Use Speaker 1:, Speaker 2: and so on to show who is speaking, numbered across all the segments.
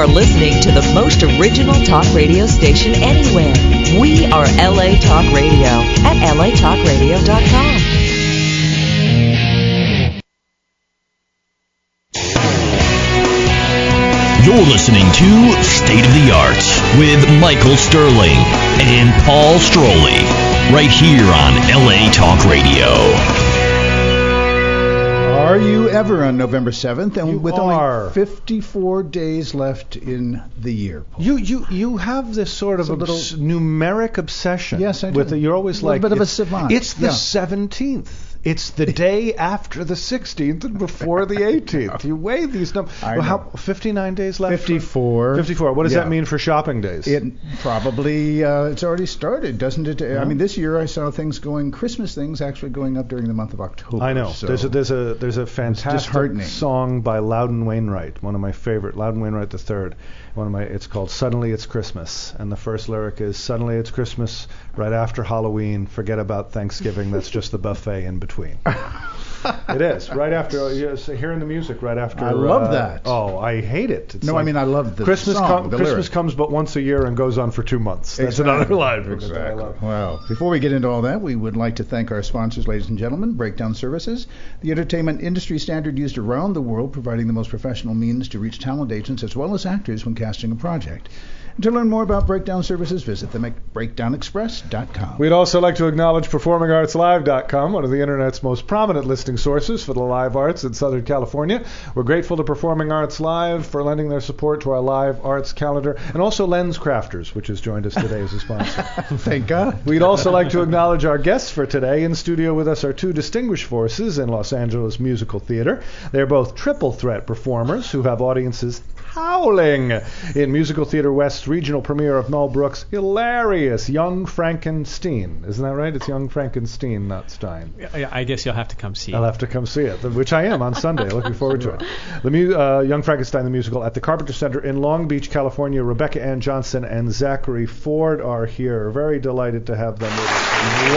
Speaker 1: are listening to the most original talk radio station anywhere. We are LA Talk Radio at latalkradio.com.
Speaker 2: You're listening to State of the Arts with Michael Sterling and Paul Stroley, right here on LA Talk Radio.
Speaker 3: Are you ever on November 7th? And with only 54 days left in the year, Paul.
Speaker 4: You have this sort of numeric obsession.
Speaker 3: Yes, I do.
Speaker 4: You're always like,
Speaker 3: a bit of a savant.
Speaker 4: It's the 17th. It's the day after the 16th and before the 18th. You weigh these numbers. 59 days left?
Speaker 3: 54.
Speaker 4: 54. What does that mean for shopping days?
Speaker 3: It probably, it's already started, doesn't it? I mean, this year I saw Christmas things actually going up during the month of October.
Speaker 4: I know.
Speaker 3: So
Speaker 4: there's a fantastic song by Loudon Wainwright, one of my favorite, Loudon Wainwright III. It's called Suddenly It's Christmas, and the first lyric is, suddenly it's Christmas, right after Halloween, forget about Thanksgiving, that's just the buffet in between. It is, right after, hearing the music right after.
Speaker 3: I love that.
Speaker 4: Oh, I hate it.
Speaker 3: I love the song, the
Speaker 4: Christmas comes but once a year and goes on for 2 months. That's another line.
Speaker 3: Exactly. Well, before we get into all that, we would like to thank our sponsors, ladies and gentlemen, Breakdown Services, the entertainment industry standard used around the world, providing the most professional means to reach talent agents as well as actors when casting a project. And to learn more about Breakdown Services, visit them at breakdownexpress.com.
Speaker 4: We'd also like to acknowledge PerformingArtsLive.com, one of the Internet's most prominent listing sources for the live arts in Southern California. We're grateful to Performing Arts Live for lending their support to our live arts calendar, and also Lens Crafters, which has joined us today as a sponsor.
Speaker 3: Thank God.
Speaker 4: We'd also like to acknowledge our guests for today. In studio with us are two distinguished forces in Los Angeles musical theater. They're both triple threat performers who have audiences howling in Musical Theater West's regional premiere of Mel Brooks' hilarious Young Frankenstein. Isn't that right? It's Young Frankenstein, not Stein.
Speaker 5: I guess you'll have to come see it.
Speaker 4: I'll have to come see it, which I am on Sunday. Looking forward to it. The Young Frankenstein, the musical, at the Carpenter Center in Long Beach, California. Rebecca Ann Johnson and Zachary Ford are here. Very delighted to have them with us.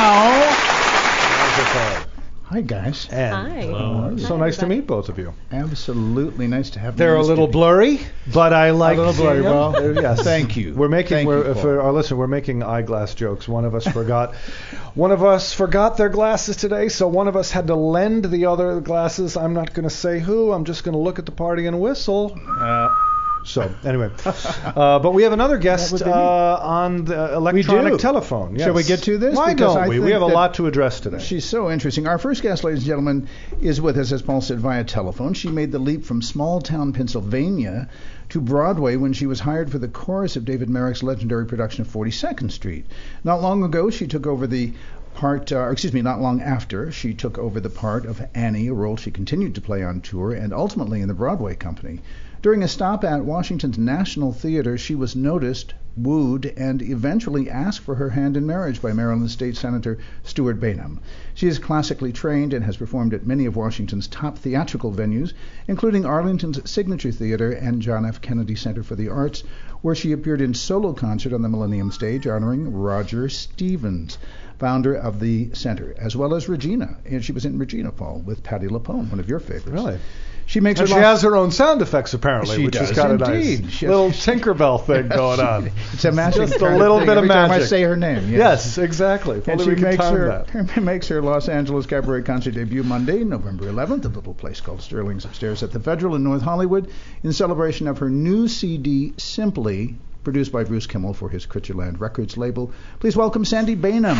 Speaker 3: Wow! Hi, guys.
Speaker 1: Hi.
Speaker 4: Hello. So nice to meet both of you.
Speaker 3: Absolutely nice to have you.
Speaker 4: They're a little blurry, but I like
Speaker 3: a little blurry. Well,
Speaker 4: yes.
Speaker 3: Thank you.
Speaker 4: We're making for our listener. We're making eyeglass jokes. One of us forgot their glasses today, so one of us had to lend the other glasses. I'm not going to say who. I'm just going to look at the party and whistle. So, anyway. But we have another guest on the electronic telephone. Yes.
Speaker 3: Shall we get to this?
Speaker 4: Why don't we? We have a lot to address today.
Speaker 3: She's so interesting. Our first guest, ladies and gentlemen, is with us, as Paul said, via telephone. She made the leap from small town Pennsylvania to Broadway when she was hired for the chorus of David Merrick's legendary production of 42nd Street. Not long ago, she took over the not long after, she took over the part of Annie, a role she continued to play on tour and ultimately in the Broadway company. During a stop at Washington's National Theater, she was noticed, wooed, and eventually asked for her hand in marriage by Maryland State Senator Stuart Bainum. She is classically trained and has performed at many of Washington's top theatrical venues, including Arlington's Signature Theater and John F. Kennedy Center for the Arts, where she appeared in solo concert on the Millennium Stage honoring Roger Stevens, founder of the center, as well as Regina. And she was in Regina, Paul, with Patti LuPone, one of your favorites.
Speaker 4: Really?
Speaker 3: She
Speaker 4: has her own sound effects, apparently, which is kind of nice. Little Tinkerbell thing going on.
Speaker 3: It's a magic.
Speaker 4: Just a little bit of
Speaker 3: every
Speaker 4: magic.
Speaker 3: Time I say her name.
Speaker 4: Yes, exactly.
Speaker 3: And she makes her Los Angeles cabaret concert debut Monday, November 11th, at a little place called Sterling's upstairs at the Federal in North Hollywood, in celebration of her new CD, Simply, produced by Bruce Kimmel for his Critcherland Records label. Please welcome Sandy Bainum.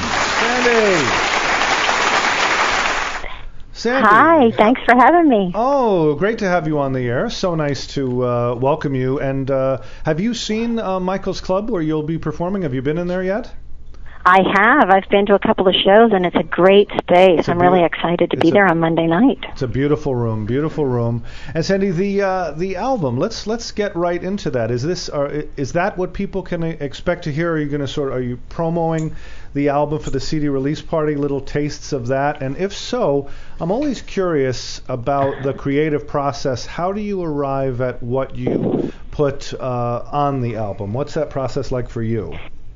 Speaker 4: Sandy.
Speaker 6: Hi, thanks for having me.
Speaker 4: Oh, great to have you on the air. So nice to welcome you. And have you seen Michael's Club where you'll be performing? Have you been in there yet?
Speaker 6: I have. I've been to a couple of shows, and it's a great space. I'm really excited to be there on Monday night.
Speaker 4: It's a beautiful room, beautiful room. And Sandy, the album. Let's get right into that. Is that what people can expect to hear? Are you going to are you promoting the album for the CD release party? Little tastes of that, and if so, I'm always curious about the creative process. How do you arrive at what you put on the album? What's that process like for you?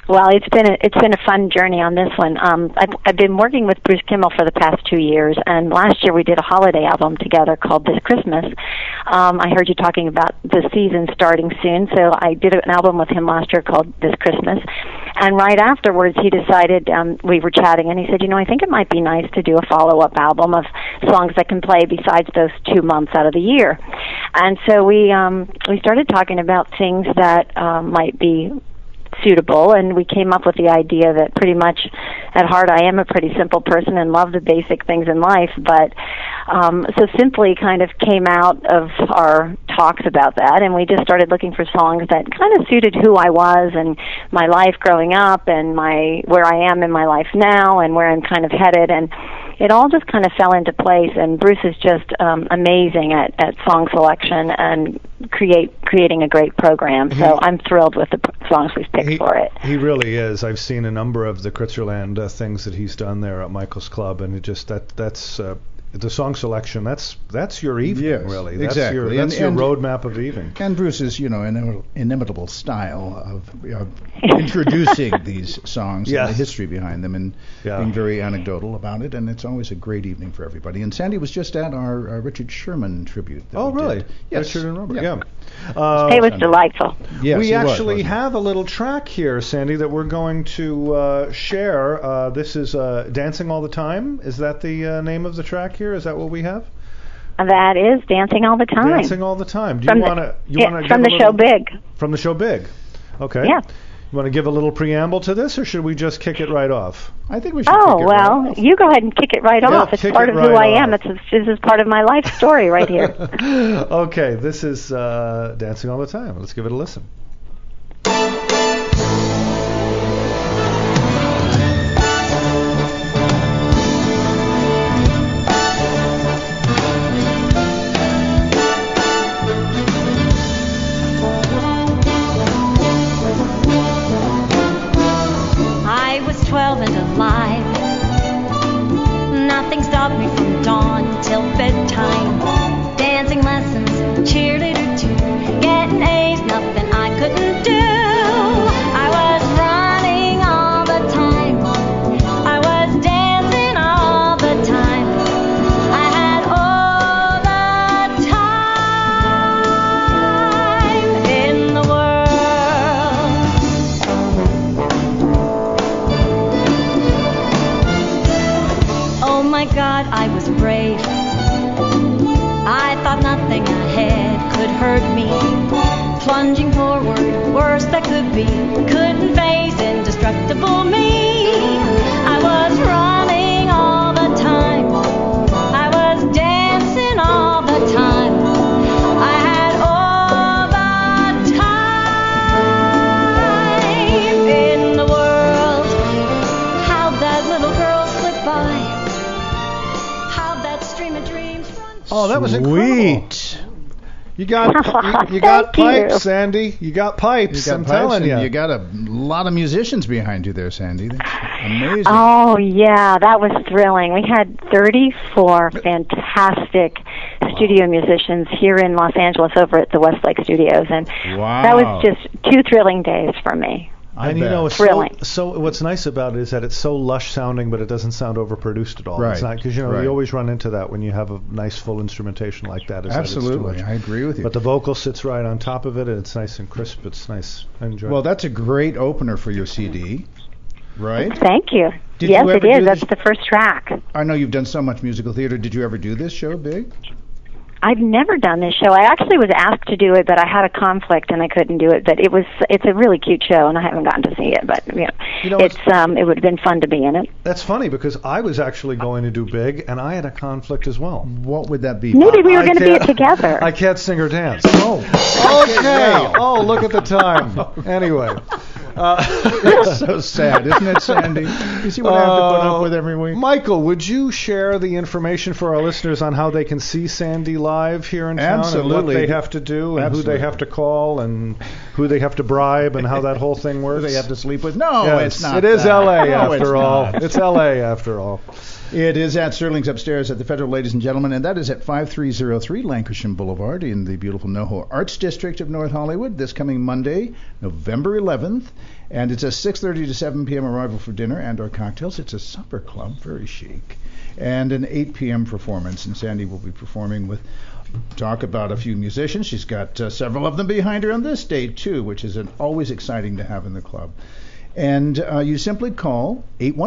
Speaker 6: Well, it's been a fun journey on this one. I've been working with Bruce Kimmel for the past 2 years, and last year we did a holiday album together called This Christmas. I heard you talking about the season starting soon, so I did an album with him last year called This Christmas. And right afterwards, he decided, we were chatting, and he said, I think it might be nice to do a follow-up album of songs that can play besides those 2 months out of the year. And so we started talking about things that might be suitable, and we came up with the idea that pretty much at heart I am a pretty simple person and love the basic things in life, but so Simply kind of came out of our talks about that, and we just started looking for songs that kind of suited who I was and my life growing up and where I am in my life now and where I'm kind of headed, and it all just kind of fell into place. And Bruce is just amazing at song selection and creating a great program. So I'm thrilled with the songs we've picked for it.
Speaker 4: He really is. I've seen a number of the Kritzerland things that he's done there at Michael's Club, and it just that's the song selection. That's your evening,
Speaker 3: yes,
Speaker 4: really.
Speaker 3: Exactly.
Speaker 4: That's your roadmap of the evening.
Speaker 3: And Bruce's, inimitable style of introducing these songs and the history behind them, and being very anecdotal about it. And it's always a great evening for everybody. And Sandy was just at our Richard Sherman tribute.
Speaker 4: Oh, really?
Speaker 3: Yes.
Speaker 4: Richard and Robert. Yeah.
Speaker 6: It was delightful.
Speaker 3: Yes,
Speaker 4: we actually have a little track here, Sandy, that we're going to share. This is Dancing All the Time. Is that the name of the track here? Is that what we have?
Speaker 6: That is Dancing All the Time.
Speaker 4: Dancing All the Time. Do you want to
Speaker 6: from the show Big?
Speaker 4: From the show Big. Okay.
Speaker 6: Yeah.
Speaker 4: You want to give a little preamble to this, or should we just kick it right off?
Speaker 3: I think we should kick it right off.
Speaker 6: You go ahead and kick it right off. It's part of who I am. This is part of my life story right here.
Speaker 4: Okay, this is Dancing All the Time. Let's give it a listen.
Speaker 5: Nothing stopped me from dawn till bedtime. Dancing lessons, cheerleader too. Getting A's, nothing I couldn't do. I was running all the time. I was dancing all the time. I had all the time in the world. Oh my God, I was brave. I thought nothing ahead could hurt me. Plunging forward, worst that could be. Couldn't face indestructible me. I was running all the time. I was dancing all the time. I had all the time in the world. How'd that little girl slip by? How'd that stream of dreams run?
Speaker 3: Oh, that was incredible.
Speaker 4: You got pipes, Sandy. You got pipes. I'm telling you.
Speaker 3: You got a lot of musicians behind you there, Sandy. That's amazing.
Speaker 6: Oh, yeah, that was thrilling. We had 34 fantastic studio musicians here in Los Angeles over at the Westlake Studios, and that was just 2 thrilling days for me.
Speaker 4: And
Speaker 6: thrilling.
Speaker 4: So what's nice about it is that it's so lush sounding, but it doesn't sound overproduced at all.
Speaker 3: Right.
Speaker 4: It's not, because you always run into that when you have a nice full instrumentation like that.
Speaker 3: Absolutely, I agree with you.
Speaker 4: But the vocal sits right on top of it, and it's nice and crisp. It's nice. I enjoy it.
Speaker 3: Well, that's a great opener for your CD, right?
Speaker 6: Thank you. Yes, it is. That's the first track.
Speaker 3: I know you've done so much musical theater. Did you ever do this show, Big?
Speaker 6: I've never done this show. I actually was asked to do it, but I had a conflict and I couldn't do it. But it's a really cute show, and I haven't gotten to see it. But it would have been fun to be in it.
Speaker 4: That's funny, because I was actually going to do Big, and I had a conflict as well.
Speaker 3: What would that be?
Speaker 6: Maybe we were going to be together.
Speaker 4: I can't sing or dance.
Speaker 3: Oh,
Speaker 4: okay. Oh, look at the time. Anyway.
Speaker 3: It's so sad, isn't it, Sandy? You see what I have to put up with every week?
Speaker 4: Michael, would you share the information for our listeners on how they can see Sandy live here in town?
Speaker 3: Absolutely.
Speaker 4: And what they have to do, and who they have to call, and who they have to bribe, and how that whole thing works?
Speaker 3: Who they have to sleep with? No,
Speaker 4: yes,
Speaker 3: it's not.
Speaker 4: It is L.A.
Speaker 3: No,
Speaker 4: after all.
Speaker 3: Not.
Speaker 4: It's L.A. after all.
Speaker 3: It is at Sterling's upstairs at the Federal, ladies and gentlemen, and that is at 5303 Lancashire Boulevard in the beautiful NoHo Arts District of North Hollywood this coming Monday, November 11th. And it's a 6:30 to 7 p.m. arrival for dinner and or cocktails. It's a supper club, very chic. And an 8 p.m. performance. And Sandy will be performing with talk about a few musicians. She's got several of them behind her on this day, too, which is always exciting to have in the club. And you simply call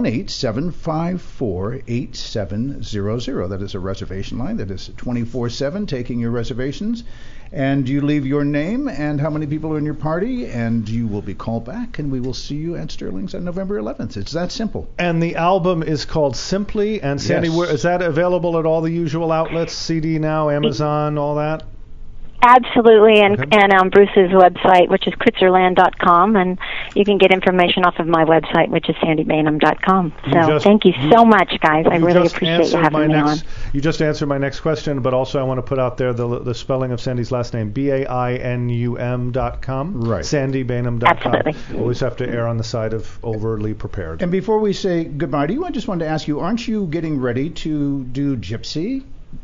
Speaker 3: 818-754-8700. That is a reservation line. That is 24/7 taking your reservations. And you leave your name and how many people are in your party, and you will be called back, and we will see you at Sterling's on November 11th. It's that simple.
Speaker 4: And the album is called Simply. And Sandy,
Speaker 3: Yes.
Speaker 4: is that available at all the usual outlets? CD Now, Amazon, all that?
Speaker 6: Absolutely, and
Speaker 4: Okay.
Speaker 6: and Bruce's website, which is kritzerland.com, and you can get information off of my website, which is sandybainham.com. So thank you so much, guys. I really appreciate you having me on.
Speaker 4: You just answered my next question, but also I want to put out there the spelling of Sandy's last name, BAINUM.com.
Speaker 3: Right.
Speaker 4: SandyBainham.com.
Speaker 6: Absolutely.
Speaker 4: Always have to err on the side of overly prepared.
Speaker 3: And before we say goodbye to you, I just wanted to ask you, aren't you getting ready to do Gypsy?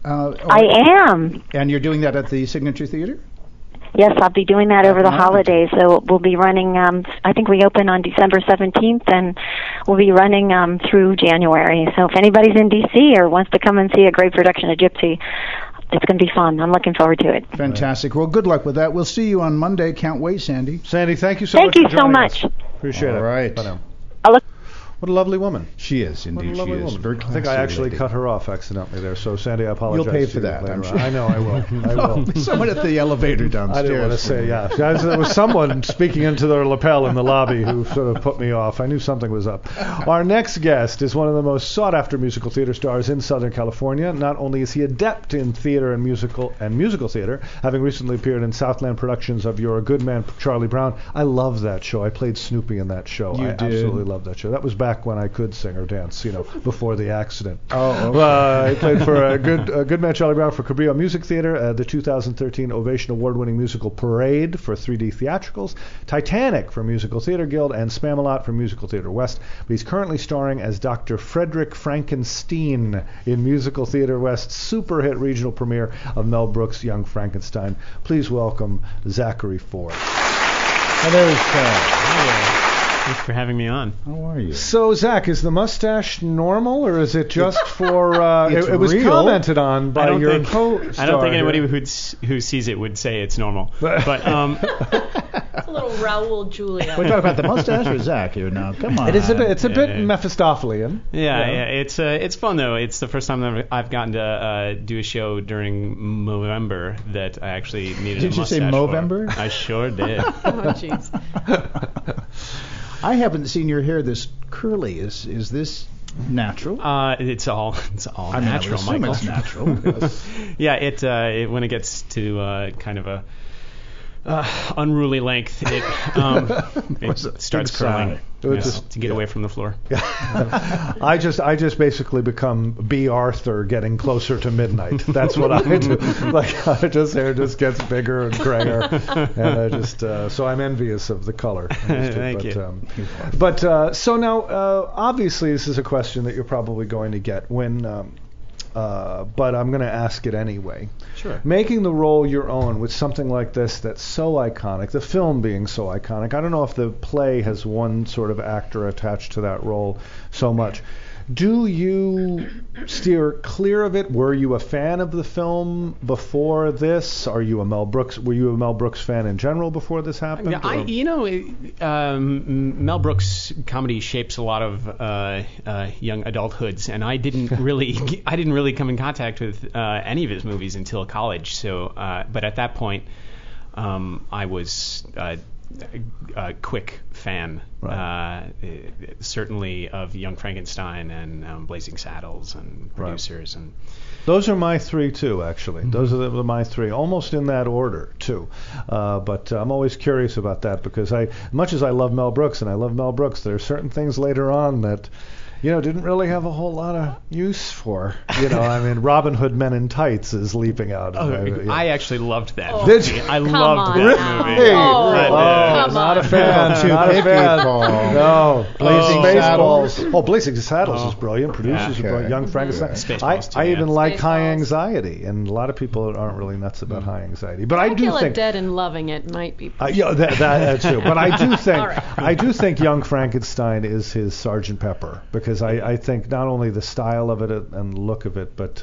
Speaker 6: I am.
Speaker 3: And you're doing that at the Signature Theater?
Speaker 6: Yes, I'll be doing that over the
Speaker 3: Nice.
Speaker 6: holidays. So we'll be running, I think we open on December 17th, and we'll be running through January. So if anybody's in D.C. or wants to come and see a great production of Gypsy, it's going to be fun. I'm looking forward to it.
Speaker 3: Fantastic. Well, good luck with that. We'll see you on Monday. Can't wait, Sandy.
Speaker 4: Sandy, thank you so
Speaker 6: Thank
Speaker 4: much
Speaker 6: you
Speaker 4: for
Speaker 6: so
Speaker 4: joining
Speaker 6: much.
Speaker 4: us. Appreciate it.
Speaker 3: All right.
Speaker 4: Bye now.
Speaker 6: I look
Speaker 4: What a lovely woman.
Speaker 3: She is,
Speaker 4: What a
Speaker 3: indeed. She
Speaker 4: lovely
Speaker 3: is.
Speaker 4: woman.
Speaker 3: Very
Speaker 4: I think I
Speaker 3: classy
Speaker 4: actually
Speaker 3: lady.
Speaker 4: cut her off accidentally there. So, Sandy, I apologize.
Speaker 3: You'll pay
Speaker 4: to
Speaker 3: for
Speaker 4: you
Speaker 3: that,
Speaker 4: later
Speaker 3: I'm
Speaker 4: on.
Speaker 3: sure.
Speaker 4: I know, I will. I will.
Speaker 3: Someone at the elevator downstairs.
Speaker 4: I didn't want to say, yeah. Guys, there was someone speaking into their lapel in the lobby who sort of put me off. I knew something was up. Our next guest is one of the most sought-after musical theater stars in Southern California. Not only is he adept in theater and musical theater, having recently appeared in Southland productions of You're a Good Man, Charlie Brown. I love that show. I played Snoopy in that show.
Speaker 3: You
Speaker 4: I
Speaker 3: did?
Speaker 4: absolutely love that show. That was back when I could sing or dance, before the accident.
Speaker 3: Oh, okay.
Speaker 4: I played for a Good Man, Charlie Brown for Cabrillo Music Theater, the 2013 Ovation Award-winning musical Parade for 3D Theatricals, Titanic for Musical Theater Guild, and Spamalot for Musical Theater West. But he's currently starring as Dr. Frederick Frankenstein in Musical Theater West's super hit regional premiere of Mel Brooks' Young Frankenstein. Please welcome Zachary Ford.
Speaker 3: Hello, Zach.
Speaker 7: Thanks for having me on.
Speaker 3: How are you?
Speaker 4: So, Zach, is the mustache normal, or is it just for...
Speaker 3: It's
Speaker 4: it was
Speaker 3: real.
Speaker 4: commented on by your co-star.
Speaker 7: I don't think anybody
Speaker 4: here.
Speaker 7: who sees it would say it's normal. But
Speaker 8: It's a little Raul Julia.
Speaker 3: We're talking about the mustache or Zach here now. Come on.
Speaker 4: It is a bit. It's a bit
Speaker 7: Yeah.
Speaker 4: Mephistophelian.
Speaker 7: yeah, it's fun though. It's the first time that I've gotten to do a show during Movember that I actually needed
Speaker 3: Did
Speaker 7: a
Speaker 3: you say
Speaker 7: mustache for.
Speaker 3: Movember?
Speaker 7: I sure did.
Speaker 8: Oh, jeez.
Speaker 3: I haven't seen your hair this curly. Is this natural?
Speaker 7: It's all
Speaker 3: I mean,
Speaker 7: natural,
Speaker 3: I would assume
Speaker 7: Michael.
Speaker 3: it's natural. Yes.
Speaker 7: Yeah, it when it gets to kind of a unruly length, it starts curling to get away from the floor.
Speaker 4: I just basically become B. Arthur getting closer to midnight. That's what I do. Like hair just gets bigger and grayer, and I just so I'm envious of the color.
Speaker 7: Thank you.
Speaker 4: So now obviously this is a question that you're probably going to get when. But I'm going to ask it anyway.
Speaker 7: Sure.
Speaker 4: Making the role your own with something like this that's so iconic, the film being so iconic, I don't know if the play has one sort of actor attached to that role so much. Do you steer clear of it? Were you a fan of the film before this? Were you a Mel Brooks fan in general before this happened?
Speaker 7: Mel Brooks comedy shapes a lot of young adulthoods, and I didn't really come in contact with any of his movies until college. So, but at that point, I was a quick fan,
Speaker 4: Right.
Speaker 7: certainly of Young Frankenstein and Blazing Saddles and Producers. And
Speaker 4: Those are my three too, actually. Mm-hmm. Those are my three, almost in that order too. But I'm always curious about that because much as I love Mel Brooks, there are certain things later on that didn't really have a whole lot of use for. I mean, Robin Hood Men in Tights is leaping out.
Speaker 7: I actually loved that.
Speaker 8: Oh,
Speaker 7: movie.
Speaker 4: Did you?
Speaker 7: I
Speaker 8: Come
Speaker 7: loved
Speaker 8: on
Speaker 7: that
Speaker 8: now.
Speaker 7: movie.
Speaker 4: Hey,
Speaker 8: come
Speaker 4: not
Speaker 8: on.
Speaker 4: a fan. Not a fan. No,
Speaker 3: Blazing Saddles.
Speaker 4: Oh, Blazing Saddles is brilliant. Producers are
Speaker 3: Okay.
Speaker 4: brilliant. Young Frankenstein.
Speaker 7: Spaceballs, too,
Speaker 4: I even
Speaker 7: yeah.
Speaker 4: like High
Speaker 8: Spaceballs.
Speaker 4: Anxiety, and a lot of people aren't really nuts about High Anxiety. But I do
Speaker 8: Dracula
Speaker 4: think
Speaker 8: Dead and Loving It might be.
Speaker 4: that too. But I do think
Speaker 8: All right.
Speaker 4: I do think Young Frankenstein is his Sgt. Pepper, because I think not only the style of it and look of it, but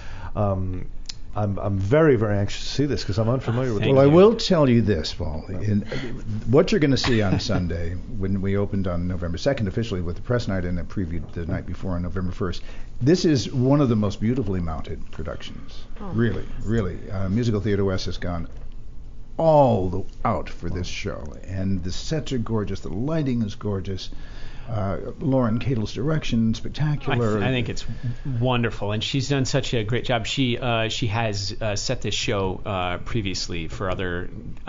Speaker 4: I'm very, very anxious to see this because I'm unfamiliar with it.
Speaker 3: Well, I will tell you this, Paul. What you're going to see on Sunday, when we opened on November 2nd officially with the press night and a preview the night before on November 1st, this is one of the most beautifully mounted productions. Really, really. Musical Theater West has gone all out for this show, and the sets are gorgeous, the lighting is gorgeous. Lauren Cadle's direction, spectacular.
Speaker 7: I think it's wonderful, and she's done such a great job. She has set this show previously for other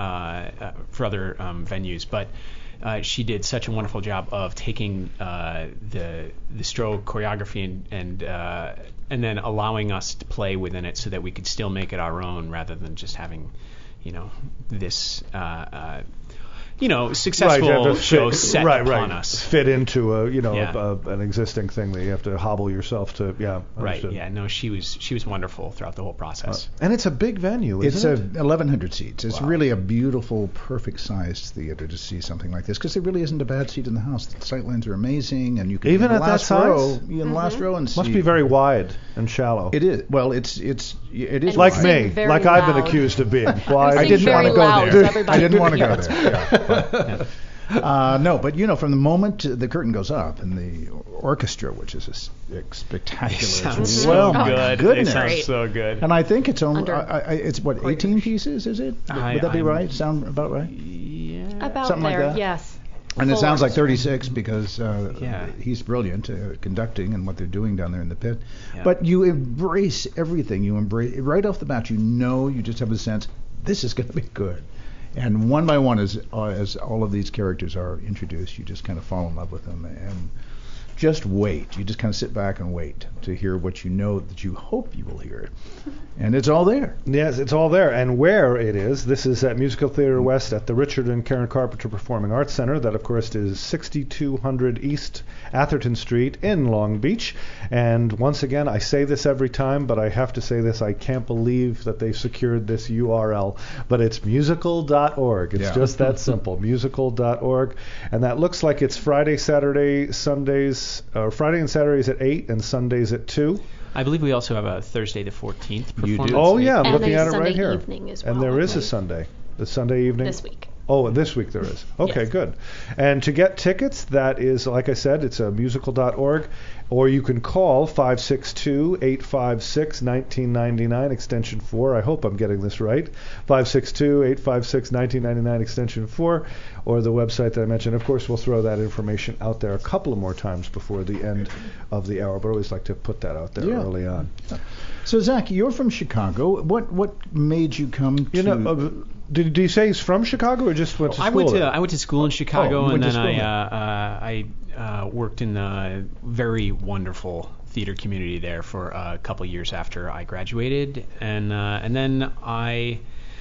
Speaker 7: venues, but she did such a wonderful job of taking the Stroh choreography and then allowing us to play within it, so that we could still make it our own, rather than just having this. Successful show set upon us.
Speaker 4: Fit into an existing thing that you have to hobble yourself to. Yeah.
Speaker 7: Right.
Speaker 4: Understood.
Speaker 7: Yeah. No, she was wonderful throughout the whole process.
Speaker 4: And it's a big venue, isn't it?
Speaker 3: It's 1,100 seats. It's really a beautiful, perfect-sized theater to see something like this, because there really isn't a bad seat in the house. The sightlines are amazing, and you can
Speaker 4: Even
Speaker 3: be in
Speaker 4: at
Speaker 3: the
Speaker 4: that
Speaker 3: last row.
Speaker 4: size?
Speaker 3: You in the last row and see.
Speaker 4: Must be very wide and shallow.
Speaker 3: It is. Well, it is
Speaker 4: like
Speaker 8: sing
Speaker 4: me,
Speaker 8: very
Speaker 4: like I've been
Speaker 8: loud.
Speaker 4: accused of being wide.
Speaker 3: I
Speaker 8: Sing
Speaker 3: didn't want
Speaker 8: very
Speaker 3: to go
Speaker 8: loud
Speaker 3: there.
Speaker 8: so everybody
Speaker 3: I didn't
Speaker 8: can
Speaker 3: want to
Speaker 8: hear
Speaker 3: go
Speaker 8: it.
Speaker 3: there. Yeah, but, no, but from the moment the curtain goes up and the orchestra, which is spectacular,
Speaker 7: Sounds
Speaker 3: as
Speaker 7: so
Speaker 3: well. My
Speaker 7: good.
Speaker 3: goodness.
Speaker 7: It sounds so good.
Speaker 3: And I think it's only
Speaker 8: Under-
Speaker 3: it's what 18 pieces, is it? Would that be right? Sound about right?
Speaker 7: Yeah.
Speaker 8: About
Speaker 3: Something like
Speaker 8: there,
Speaker 3: that?
Speaker 8: yes.
Speaker 3: And it
Speaker 8: Full
Speaker 3: sounds like
Speaker 8: orchestra.
Speaker 3: 36 because he's brilliant conducting and what they're doing down there in the pit.
Speaker 7: Yeah.
Speaker 3: But you embrace everything. You embrace right off the bat. You just have a sense this is going to be good. And one by one, as all of these characters are introduced, you just kind of fall in love with them and just wait. You just kind of sit back and wait to hear what you know that you hope you will hear. And it's all there.
Speaker 4: Yes, it's all there. And where it is, this is at Musical Theater West at the Richard and Karen Carpenter Performing Arts Center. That, of course, is 6200 East Atherton Street in Long Beach. And once again, I say this every time, but I have to say this. I can't believe that they secured this URL. But it's musical.org. It's just that simple, musical.org. And that looks like it's Friday, Saturday, Sundays, Friday and Saturdays at 8 and Sundays at 2.
Speaker 7: I believe we also have a Thursday the 14th
Speaker 3: You
Speaker 7: performance.
Speaker 3: do?
Speaker 4: Oh, yeah, I'm
Speaker 8: And
Speaker 4: looking
Speaker 8: a
Speaker 4: at it
Speaker 8: Sunday
Speaker 4: right here.
Speaker 8: evening as well,
Speaker 4: And there
Speaker 8: I
Speaker 4: is a
Speaker 8: believe.
Speaker 4: Sunday. The Sunday evening?
Speaker 8: This week.
Speaker 4: Oh, this week there is. Okay,
Speaker 8: Yes.
Speaker 4: good. And to get tickets, that is, like I said, it's musical.org, or you can call 562-856-1999, extension 4. I hope I'm getting this right. 562-856-1999, extension 4, or the website that I mentioned. Of course, we'll throw that information out there a couple of more times before the end of the hour, but I always like to put that out there early on.
Speaker 3: So, Zach, you're from Chicago. What made you come to...
Speaker 4: Did you say he's from Chicago or just went to school?
Speaker 7: I went to school in Chicago,
Speaker 3: you
Speaker 7: and
Speaker 3: went to
Speaker 7: then
Speaker 3: school
Speaker 7: I worked in the very wonderful theater community there for a couple years after I graduated, and then I'd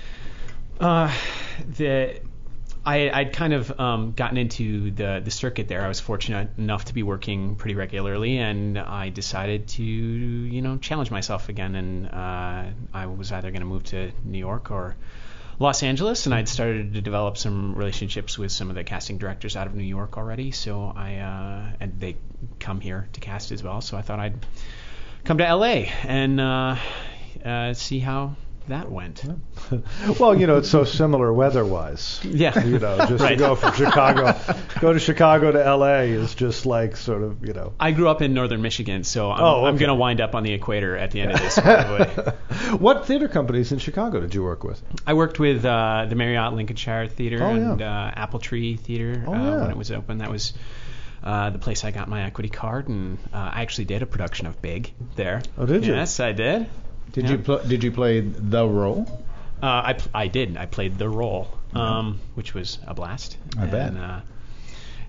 Speaker 7: kind of gotten into the circuit there. I was fortunate enough to be working pretty regularly, and I decided to challenge myself again, and I was either going to move to New York or Los Angeles, and I'd started to develop some relationships with some of the casting directors out of New York already. So and they come here to cast as well. So I thought I'd come to LA and see how that went.
Speaker 4: Well, it's so similar weather-wise.
Speaker 7: Yeah.
Speaker 4: Just
Speaker 7: Right.
Speaker 4: to go from Chicago, go to Chicago to LA is just like sort of,
Speaker 7: I grew up in northern Michigan, so I'm going to wind up on the equator at the end of this, probably.
Speaker 4: What theater companies in Chicago did you work with?
Speaker 7: I worked with the Marriott Lincolnshire Theater and
Speaker 4: yeah.
Speaker 7: Apple Tree Theater when it was open. That was the place I got my equity card, and I actually did a production of Big there.
Speaker 4: Oh, did you?
Speaker 7: Yes, I did.
Speaker 3: Did you play the role?
Speaker 7: I did. I played the role, which was a blast.
Speaker 3: I bet.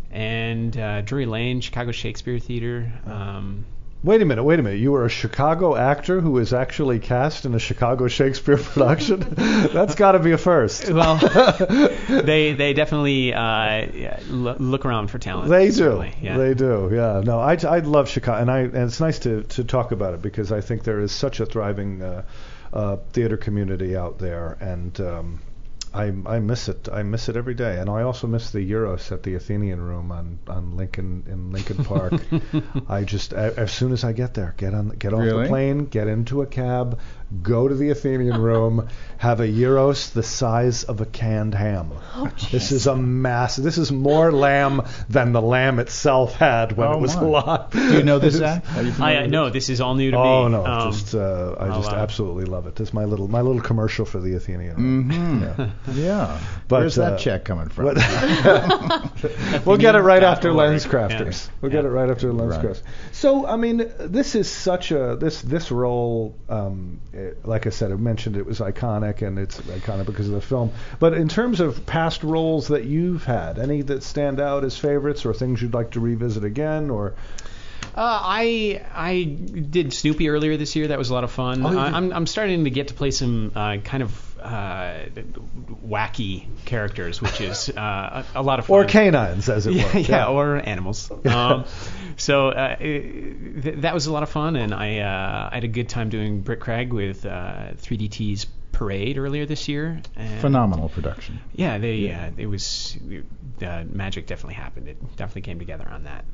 Speaker 7: and Drury Lane, Chicago Shakespeare Theater.
Speaker 4: Wait a minute. You were a Chicago actor who was actually cast in a Chicago Shakespeare production? That's got to be a first.
Speaker 7: Well, they definitely look around for talent.
Speaker 4: They do.
Speaker 7: Certainly. Yeah.
Speaker 4: They do. Yeah. No, I love Chicago, and it's nice to talk about it because I think there is such a thriving theater community out there, and I miss it. I miss it every day, and I also miss the Euros at the Athenian Room on Lincoln Park. I just as soon as I get there, get off the plane, get into a cab, go to the Athenian Room, have a Euros the size of a canned ham.
Speaker 8: Oh,
Speaker 4: this is a massive. This is more lamb than the lamb itself had when it was alive.
Speaker 3: Do you know this, Zach?
Speaker 7: No, this is all new to me.
Speaker 4: Oh no, I just absolutely love it. This is my little commercial for the Athenian Room.
Speaker 3: Mm-hmm. Yeah.
Speaker 4: But,
Speaker 3: where's that check coming from?
Speaker 4: We'll get it right after LensCrafters.
Speaker 7: Yeah.
Speaker 4: We'll get it right after LensCrafters. Right. So, I mean, this is such a this role. Like I said, I mentioned it was iconic, and it's iconic because of the film. But in terms of past roles that you've had, any that stand out as favorites, or things you'd like to revisit again, or?
Speaker 7: I did Snoopy earlier this year. That was a lot of fun.
Speaker 4: Oh,
Speaker 7: I'm starting to get to play some kind of wacky characters, which is a lot of fun.
Speaker 4: Or canines, as it were.
Speaker 7: Yeah, or animals. So that was a lot of fun, and I had a good time doing Britt Craig with 3DT's Parade earlier this year. And
Speaker 3: phenomenal production.
Speaker 7: Yeah, it was magic definitely happened. It definitely came together on that.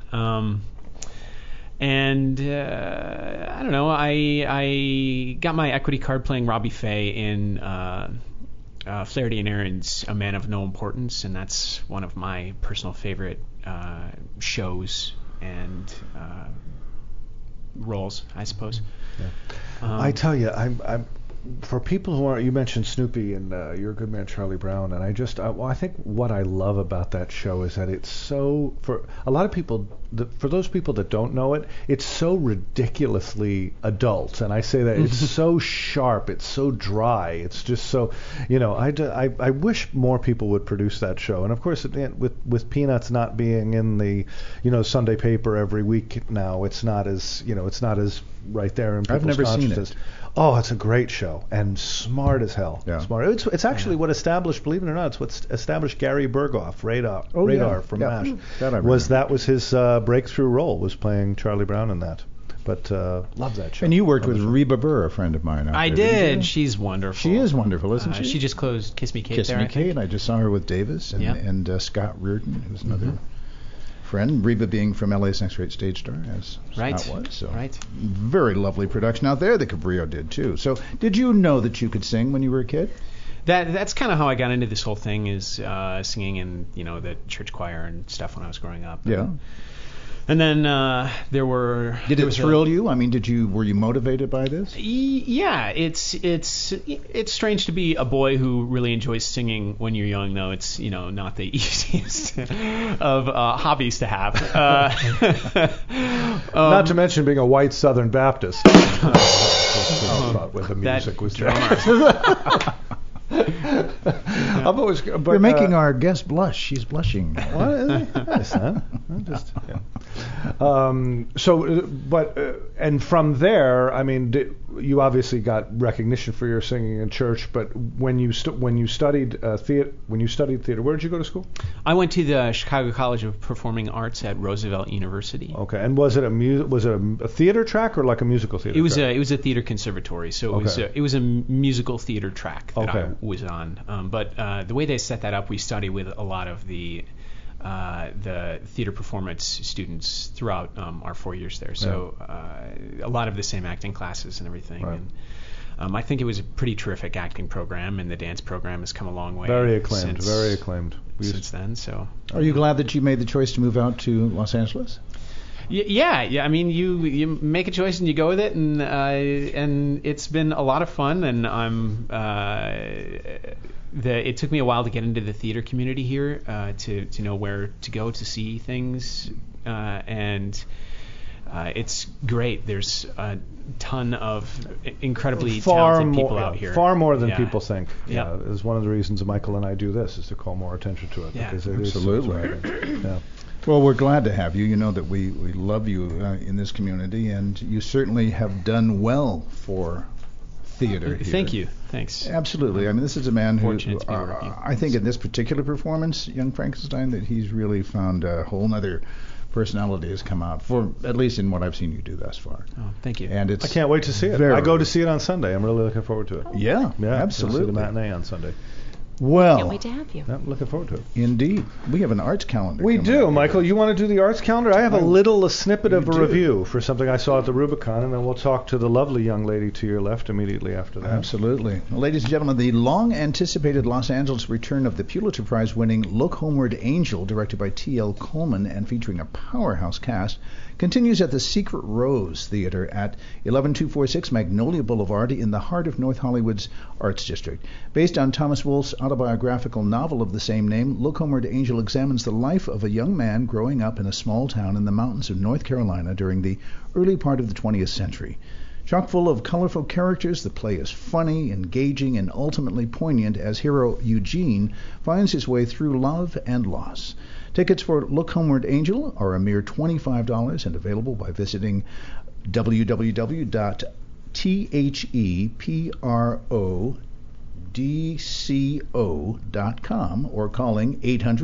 Speaker 7: And I don't know. I got my equity card playing Robbie Fay in Flaherty and Aaron's A Man of No Importance, and that's one of my personal favorite shows and roles, I suppose.
Speaker 4: Yeah. I tell you, I'm for people who are, you mentioned Snoopy and You're a Good Man, Charlie Brown, and I think what I love about that show is that it's so, for a lot of people, for those people that don't know it, it's so ridiculously adult, and I say that it's so sharp, it's so dry, it's just so, I wish more people would produce that show, and of course with Peanuts not being in the Sunday paper every week now, it's not as right there in people's consciousness. I've never seen it. Oh, it's a great show and smart as hell. Yeah. Smart. It's actually what established, believe it or not, it's what established Gary Berghoff, Radar from MASH. That was his breakthrough role, was playing Charlie Brown in that. But love that show.
Speaker 3: And you worked with Reba Burr, a friend of mine.
Speaker 7: I did. She's wonderful.
Speaker 3: She is wonderful, isn't she?
Speaker 7: She just closed Kiss Me Kate.
Speaker 3: Kiss Me Kate. I just saw her with Davis and Scott Reardon, who's another friend. Reba being from LA's Next Great Stage Star, as Scott was. So very lovely production out there that Cabrillo did too. So did you know that you could sing when you were a kid?
Speaker 7: That's kind of how I got into this whole thing, is singing in the church choir and stuff when I was growing up.
Speaker 3: Yeah.
Speaker 7: And then there were.
Speaker 3: Did it thrill you? I mean, were you motivated by this?
Speaker 7: Yeah, it's strange to be a boy who really enjoys singing when you're young, though. It's not the easiest of hobbies to have.
Speaker 4: Not to mention being a white Southern Baptist. Where the music was drama.
Speaker 3: You're making our guest blush. She's blushing.
Speaker 4: Yes, huh? And from there, I mean, you obviously got recognition for your singing in church. But when you studied theater, where did you go to school?
Speaker 7: I went to the Chicago College of Performing Arts at Roosevelt University.
Speaker 4: Okay, and was it a theater track or like a musical theater?
Speaker 7: It was a theater conservatory, so it was a musical theater track that I was on. But the way they set that up, we studied with a lot of the theater performance students throughout our 4 years there. So a lot of the same acting classes and everything. Right. And I think it was a pretty terrific acting program, and the dance program has come a long way.
Speaker 4: Very acclaimed.
Speaker 7: Since then. So.
Speaker 3: Are you glad that you made the choice to move out to Los Angeles?
Speaker 7: Yeah. I mean, you make a choice and you go with it, and it's been a lot of fun. And it took me a while to get into the theater community here, to know where to go to see things, and it's great. There's a ton of incredibly talented people out here.
Speaker 4: Far more than people think. Yeah, it's one of the reasons Michael and I do this, is to call more attention to it.
Speaker 7: Yeah,
Speaker 4: because it
Speaker 3: absolutely.
Speaker 4: is. Yeah.
Speaker 3: Well, we're glad to have you. You know that we love you in this community, and you certainly have done well for theater here.
Speaker 7: Thank you. Thanks.
Speaker 3: Absolutely. I mean, this is a man who,
Speaker 7: Fortunate to be working.
Speaker 3: I think in this particular performance, Young Frankenstein, that he's really found a whole nother personality has come out, for at least in what I've seen you do thus far.
Speaker 7: Oh, thank you.
Speaker 3: And it's
Speaker 4: I can't wait to see it. I go to see it on Sunday. I'm really looking forward to it.
Speaker 3: Yeah,
Speaker 4: Yeah,
Speaker 3: absolutely.
Speaker 4: I'll see the matinee on Sunday.
Speaker 3: Well,
Speaker 8: Can't wait to have you.
Speaker 4: I'm looking forward to it.
Speaker 3: indeed. We have an arts calendar.
Speaker 4: We
Speaker 3: coming
Speaker 4: do,
Speaker 3: up.
Speaker 4: Michael. You want to do the arts calendar? I have a snippet of a
Speaker 3: do.
Speaker 4: review for something I saw at the Rubicon, and then we'll talk to the lovely young lady to your left immediately after that.
Speaker 3: Absolutely. Well, ladies and gentlemen, the long-anticipated Los Angeles return of the Pulitzer Prize-winning Look Homeward Angel, directed by T.L. Coleman and featuring a powerhouse cast, continues at the Secret Rose Theater at 11246 Magnolia Boulevard in the heart of North Hollywood's Arts District. Based on Thomas Wolfe's autobiographical novel of the same name, Look Homeward Angel examines the life of a young man growing up in a small town in the mountains of North Carolina during the early part of the 20th century. Chock full of colorful characters, the play is funny, engaging, and ultimately poignant as hero Eugene finds his way through love and loss. Tickets for Look Homeward Angel are a mere $25 and available by visiting www.theprodco.com or calling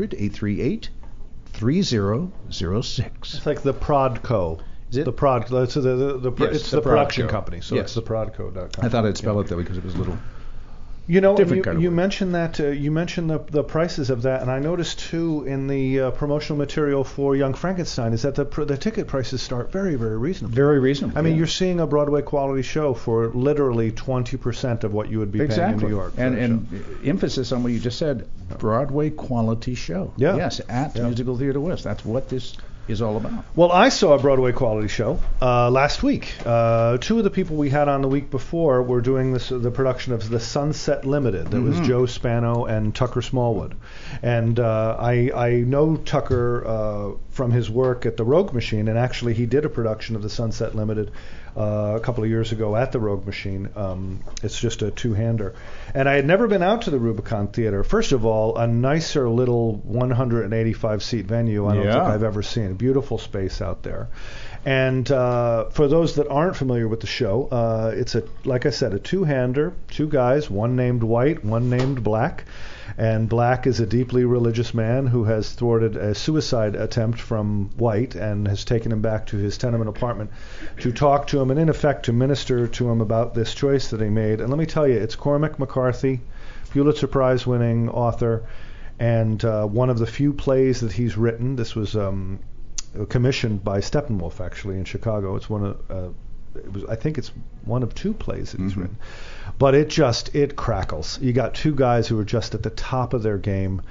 Speaker 3: 800-838-3006.
Speaker 4: It's like the Prodco.
Speaker 3: Is it?
Speaker 4: The Prod. It's the
Speaker 3: Yes,
Speaker 4: it's
Speaker 3: the
Speaker 4: the production
Speaker 3: Prodco.
Speaker 4: company, so
Speaker 3: Yes.
Speaker 4: it's the Prodco.com.
Speaker 3: I thought I'd spell it that way because it was a little...
Speaker 4: You know,
Speaker 3: Different kind of
Speaker 4: you
Speaker 3: word.
Speaker 4: mentioned that you mentioned the prices of that, and I noticed too in the promotional material for Young Frankenstein is that the ticket prices start very, very reasonable.
Speaker 3: Very reasonable.
Speaker 4: I mean,
Speaker 3: yeah.
Speaker 4: you're seeing a Broadway quality show for literally 20% of what you would be paying in New York. for
Speaker 3: And,
Speaker 4: that
Speaker 3: and
Speaker 4: show.
Speaker 3: emphasis on what you just said, Broadway quality show.
Speaker 4: Yeah.
Speaker 3: Yes, at
Speaker 4: Yeah.
Speaker 3: Musical Theater West. That's what this is all about.
Speaker 4: Well, I saw a Broadway quality show last week. Two of the people we had on the week before were doing the production of The Sunset Limited. That was Joe Spano and Tucker Smallwood. And I know Tucker from his work at the Rogue Machine, and actually he did a production of The Sunset Limited a couple of years ago at the Rogue Machine. It's just a two-hander. And I had never been out to the Rubicon Theater. First of all, a nicer little 185-seat venue I don't think I've ever seen. A beautiful space out there. And for those that aren't familiar with the show, it's like I said, a two-hander, two guys, one named White, one named Black. And Black is a deeply religious man who has thwarted a suicide attempt from White and has taken him back to his tenement apartment to talk to him and, in effect, to minister to him about this choice that he made. And let me tell you, it's Cormac McCarthy, Pulitzer Prize-winning author, and one of the few plays that he's written. This was commissioned by Steppenwolf, actually, in Chicago. It's one of I think it's one of two plays that he's written. But it crackles. You got two guys who are just at the top of their game.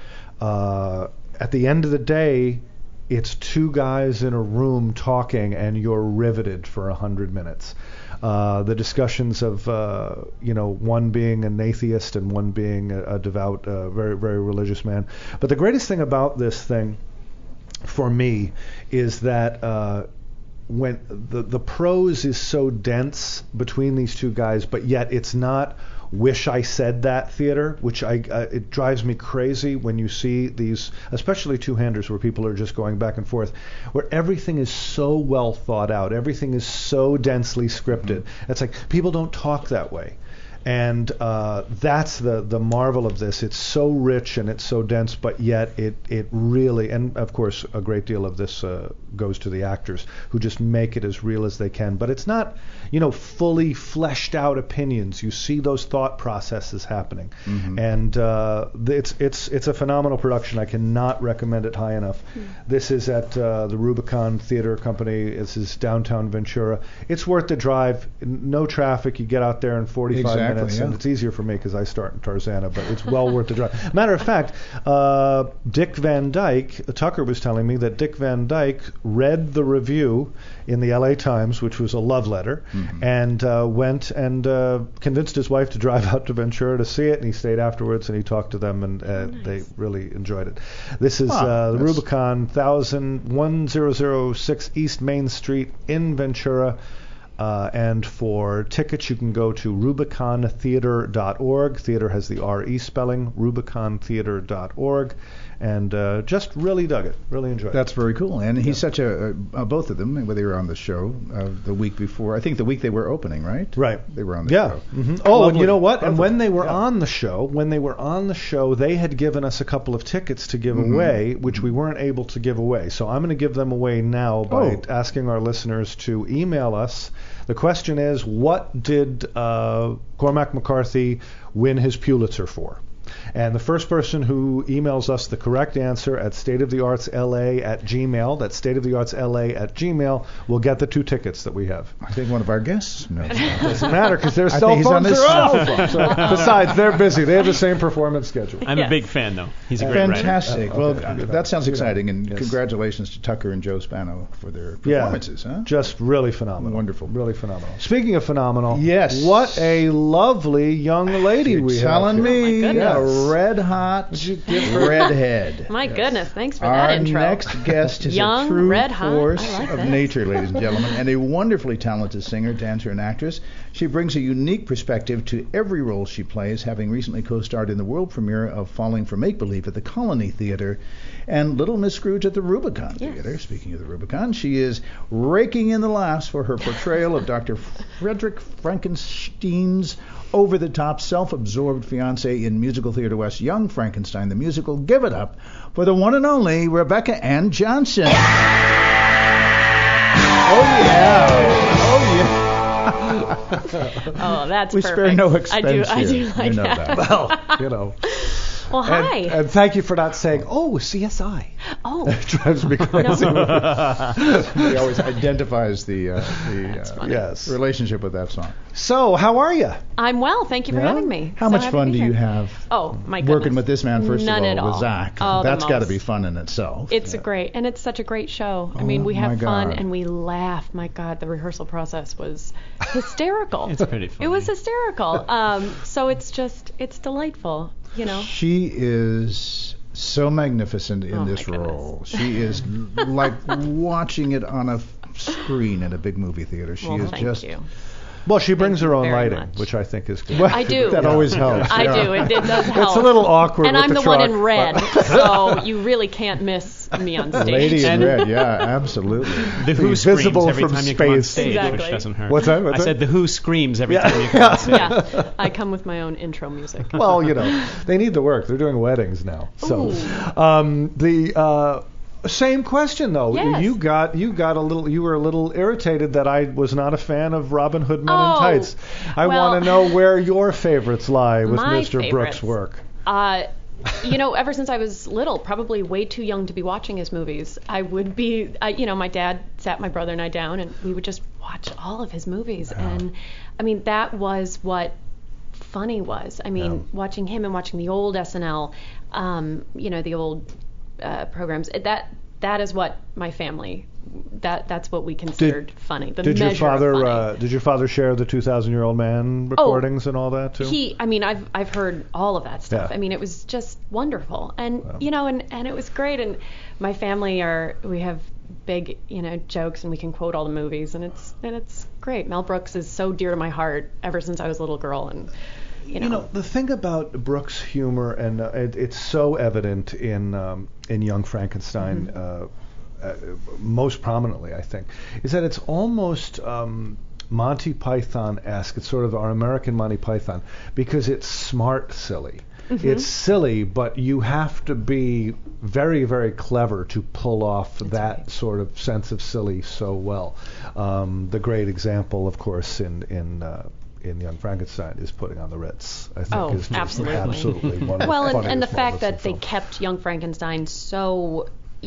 Speaker 4: At the end of the day, it's two guys in a room talking, and you're riveted for 100 minutes. The discussions of one being an atheist and one being a devout, very, very religious man. But the greatest thing about this thing, for me, is that when the prose is so dense between these two guys, but yet it's not wish I said that theater, which it drives me crazy when you see these, especially two-handers where people are just going back and forth, where everything is so well thought out, everything is so densely scripted. It's like people don't talk that way. And that's the marvel of this. It's so rich and it's so dense, but yet it really, and of course a great deal of this goes to the actors who just make it as real as they can. But it's not, fully fleshed out opinions. You see those thought processes happening, and it's a phenomenal production. I cannot recommend it high enough. This is at the Rubicon Theater Company. This is downtown Ventura. It's worth the drive. No traffic. You get out there in 45 minutes, and it's easier for me because I start in Tarzana, but it's well worth the drive. Matter of fact, Dick Van Dyke, Tucker was telling me that Dick Van Dyke read the review in the LA Times, which was a love letter, and went and convinced his wife to drive out to Ventura to see it, and he stayed afterwards and he talked to them, and they really enjoyed it. This is the Rubicon 1006 East Main Street in Ventura. And for tickets, you can go to RubiconTheater.org. Theater has the R-E spelling, RubiconTheater.org. And just really dug it. Really enjoyed it.
Speaker 3: That's very cool. And he's such both of them, when they were on the show the week before, I think the week they were opening, right?
Speaker 4: Right.
Speaker 3: They were on the
Speaker 4: show. Mm-hmm. Oh,
Speaker 3: Lovely.
Speaker 4: and you know what?
Speaker 3: Lovely.
Speaker 4: And when they were on the show, they had given us a couple of tickets to give away, which we weren't able to give away. So I'm going to give them away now by asking our listeners to email us. The question is, what did Cormac McCarthy win his Pulitzer for? And the first person who emails us the correct answer at stateoftheartsla@gmail, that's stateoftheartsla@gmail, will get the 2 tickets that we have.
Speaker 3: I think one of our guests knows.
Speaker 4: Doesn't matter because their cell phones are off. So, besides, they're busy. They have the same performance schedule.
Speaker 7: I'm a big fan, though. He's a great writer.
Speaker 3: Fantastic. Well, that sounds exciting, and congratulations to Tucker and Joe Spano for their performances. Huh?
Speaker 4: Just really phenomenal.
Speaker 3: Wonderful.
Speaker 4: Really phenomenal. Speaking of phenomenal,
Speaker 3: yes,
Speaker 4: what a lovely young lady we have.
Speaker 3: Telling me,
Speaker 8: Oh, my goodness.
Speaker 3: red hot redhead.
Speaker 8: My goodness, thanks for that intro.
Speaker 3: Our next guest is
Speaker 8: Young,
Speaker 3: a true
Speaker 8: red hot.
Speaker 3: force
Speaker 8: I like
Speaker 3: of
Speaker 8: this.
Speaker 3: nature, ladies and gentlemen, and a wonderfully talented singer, dancer, and actress. She brings a unique perspective to every role she plays, having recently co-starred in the world premiere of Falling for Make-Believe at the Colony Theater and Little Miss Scrooge at the Rubicon Theater. Speaking of the Rubicon, she is raking in the laughs for her portrayal of Dr. Frederick Frankenstein's over-the-top, self-absorbed fiancé in Musical Theater West's Young Frankenstein, the musical. Give it up for the one and only Rebecca Ann Johnson. Oh, yeah.
Speaker 8: Oh, that's
Speaker 3: we
Speaker 8: perfect.
Speaker 3: spare no expense
Speaker 8: I do
Speaker 3: here.
Speaker 8: like
Speaker 3: you know
Speaker 8: that.
Speaker 4: Well, you know.
Speaker 8: Well, hi.
Speaker 4: And thank you for not saying, CSI.
Speaker 8: Oh.
Speaker 4: It drives me crazy.
Speaker 3: He always identifies the relationship with that song.
Speaker 4: So, how are you?
Speaker 8: I'm well. Thank you for having me.
Speaker 3: How
Speaker 8: So
Speaker 3: much
Speaker 8: happy to
Speaker 3: fun
Speaker 8: be
Speaker 3: do you
Speaker 8: here.
Speaker 3: have
Speaker 8: Oh, my goodness.
Speaker 3: working with this man, first
Speaker 8: None
Speaker 3: of
Speaker 8: at
Speaker 3: all,
Speaker 8: all.
Speaker 3: with Zach?
Speaker 8: Oh,
Speaker 3: That's got to
Speaker 8: most.
Speaker 3: be fun in itself.
Speaker 8: It's great, and it's such a great show. I mean, we
Speaker 3: my
Speaker 8: have fun
Speaker 3: God.
Speaker 8: and we laugh. My God, the rehearsal process was hysterical.
Speaker 7: It's pretty funny.
Speaker 8: It was hysterical. So it's delightful, you know.
Speaker 3: She is so magnificent in this
Speaker 8: my goodness.
Speaker 3: role. She is like watching it on a screen in a big movie theater. She is
Speaker 8: thank
Speaker 3: just.
Speaker 8: you.
Speaker 4: Well, she brings her own
Speaker 8: very
Speaker 4: lighting,
Speaker 8: much.
Speaker 4: which I think is good.
Speaker 8: I do.
Speaker 3: That always helps.
Speaker 8: I do. It does help.
Speaker 4: It's a little awkward
Speaker 8: And
Speaker 4: with
Speaker 8: I'm the
Speaker 4: truck,
Speaker 8: one in red,
Speaker 4: but-
Speaker 8: so you really can't miss me on stage.
Speaker 3: Lady in red, yeah, absolutely.
Speaker 7: The Who screams
Speaker 4: visible
Speaker 7: every
Speaker 4: from
Speaker 7: time you come on
Speaker 4: space.
Speaker 7: stage,
Speaker 8: Exactly.
Speaker 7: which doesn't hurt.
Speaker 4: What's that?
Speaker 7: I said The Who screams every time you come on stage.
Speaker 8: Yeah, I come with my own intro music.
Speaker 4: Well, you know, they need the work. They're doing weddings now. So, same question though.
Speaker 8: Yes.
Speaker 4: You were a little irritated that I was not a fan of Robin Hood Men in
Speaker 8: Oh,
Speaker 4: Tights. I
Speaker 8: well,
Speaker 4: want to know where your favorites lie with
Speaker 8: my
Speaker 4: Mr. Brooks'
Speaker 8: favorites.
Speaker 4: work.
Speaker 8: You know, ever since I was little, probably way too young to be watching his movies, I would be, my dad sat my brother and I down and we would just watch all of his movies.
Speaker 4: Yeah.
Speaker 8: And, I mean, that was what funny was. I mean, watching him and watching the old SNL, the old programs, that is what my family, that's what we considered funny. The
Speaker 4: Did your
Speaker 8: measure of funny.
Speaker 4: Did your father share the 2,000-Year-Old Man recordings and all that too?
Speaker 8: I've heard all of that stuff.
Speaker 4: Yeah.
Speaker 8: I mean, it was just wonderful, and and it was great. And my family we have big jokes, and we can quote all the movies, and it's great. Mel Brooks is so dear to my heart ever since I was a little girl, and
Speaker 4: the thing about Brooks' humor, and it's so evident in Young Frankenstein. Most prominently, I think, is that it's almost Monty Python-esque. It's sort of our American Monty Python because it's smart silly. Mm-hmm. It's silly, but you have to be very, very clever to pull off that sort of sense of silly so well. The great example, of course, in Young Frankenstein is putting on the Ritz. I think is just absolutely wonderful.
Speaker 8: Well, and the fact that they kept Young Frankenstein so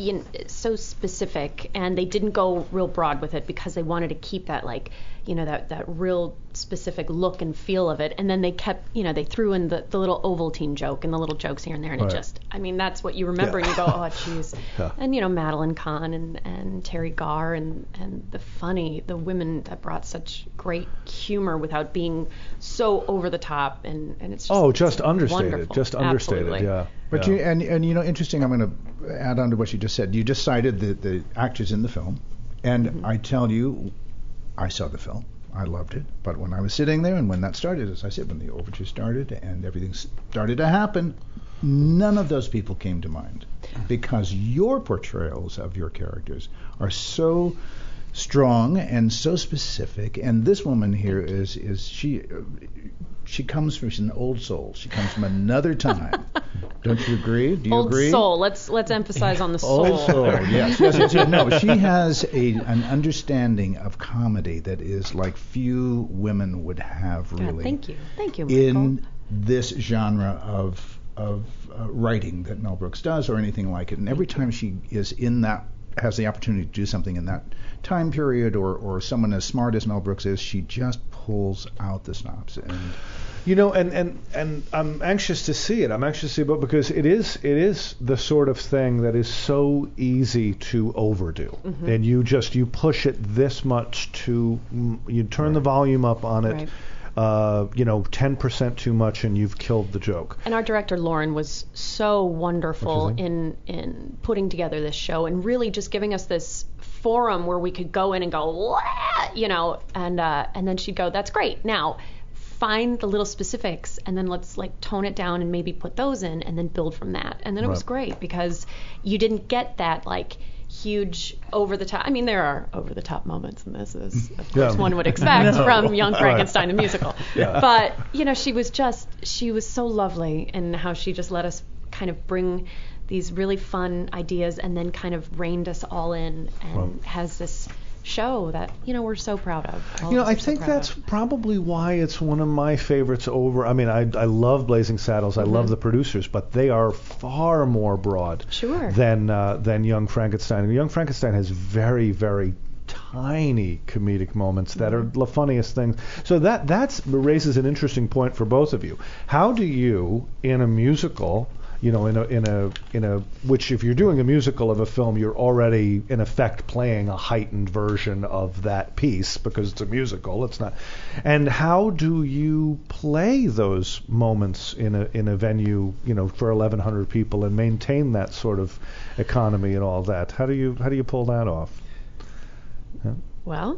Speaker 8: specific, and they didn't go real broad with it because they wanted to keep that that real specific look and feel of it. And then they kept, they threw in the little Ovaltine joke and the little jokes here and there, and it just, that's what you remember, and you go, oh, jeez. And Madeline Kahn and Terry Garr and the women that brought such great humor without being so over the top, and it's just understated,
Speaker 4: wonderful. Just understated,
Speaker 8: Absolutely.
Speaker 4: yeah.
Speaker 3: But interesting. I'm going to add on to what you just said. You just cited the actors in the film, and I tell you, I saw the film. I loved it. But when I was sitting there and when that started, as I said, when the overture started and everything started to happen, none of those people came to mind, because your portrayals of your characters are so strong and so specific. And this woman here is she comes from, she's an old soul. She comes from another time. Don't you agree? Do you agree?
Speaker 8: Old soul. Let's emphasize on the soul.
Speaker 3: Old soul. Yes. No, but she has an understanding of comedy that is like few women would have, really.
Speaker 8: God, thank you, Michael.
Speaker 3: In this genre of writing that Mel Brooks does, or anything like it. And every time she is in that, has the opportunity to do something in that time period, or someone as smart as Mel Brooks is, she just pulls out the stops. And
Speaker 4: and I'm anxious to see it. I'm anxious to see it, because it is the sort of thing that is so easy to overdo, and you push it this much you turn the volume up on it. Right. 10% too much, and you've killed the joke.
Speaker 8: And our director Lauren was so wonderful in putting together this show, and really just giving us this forum where we could go in and go, "Wah!" and then she'd go, "That's great. Now find the little specifics, and then let's tone it down and maybe put those in, and then build from that." And then it was great, because you didn't get that huge over the top. I mean, there are over the top moments, and this is, of course, one would expect from Young Frankenstein the musical. Yeah. But she was so lovely in how she just let us kind of bring these really fun ideas, and then kind of reined us all in, and has this show that we're so proud of.
Speaker 4: I think that's probably why it's one of my favorites over. I mean, I love Blazing Saddles. I love the producers, but they are far more broad than Young Frankenstein. And Young Frankenstein has very, very tiny comedic moments that are the funniest things. So that raises an interesting point for both of you. How do you, in a musical, in a which, if you're doing a musical of a film, you're already in effect playing a heightened version of that piece, because it's a musical. It's not. And how do you play those moments in a venue, for 1,100 people, and maintain that sort of economy and all that? How do you pull that off? Yeah.
Speaker 8: Well,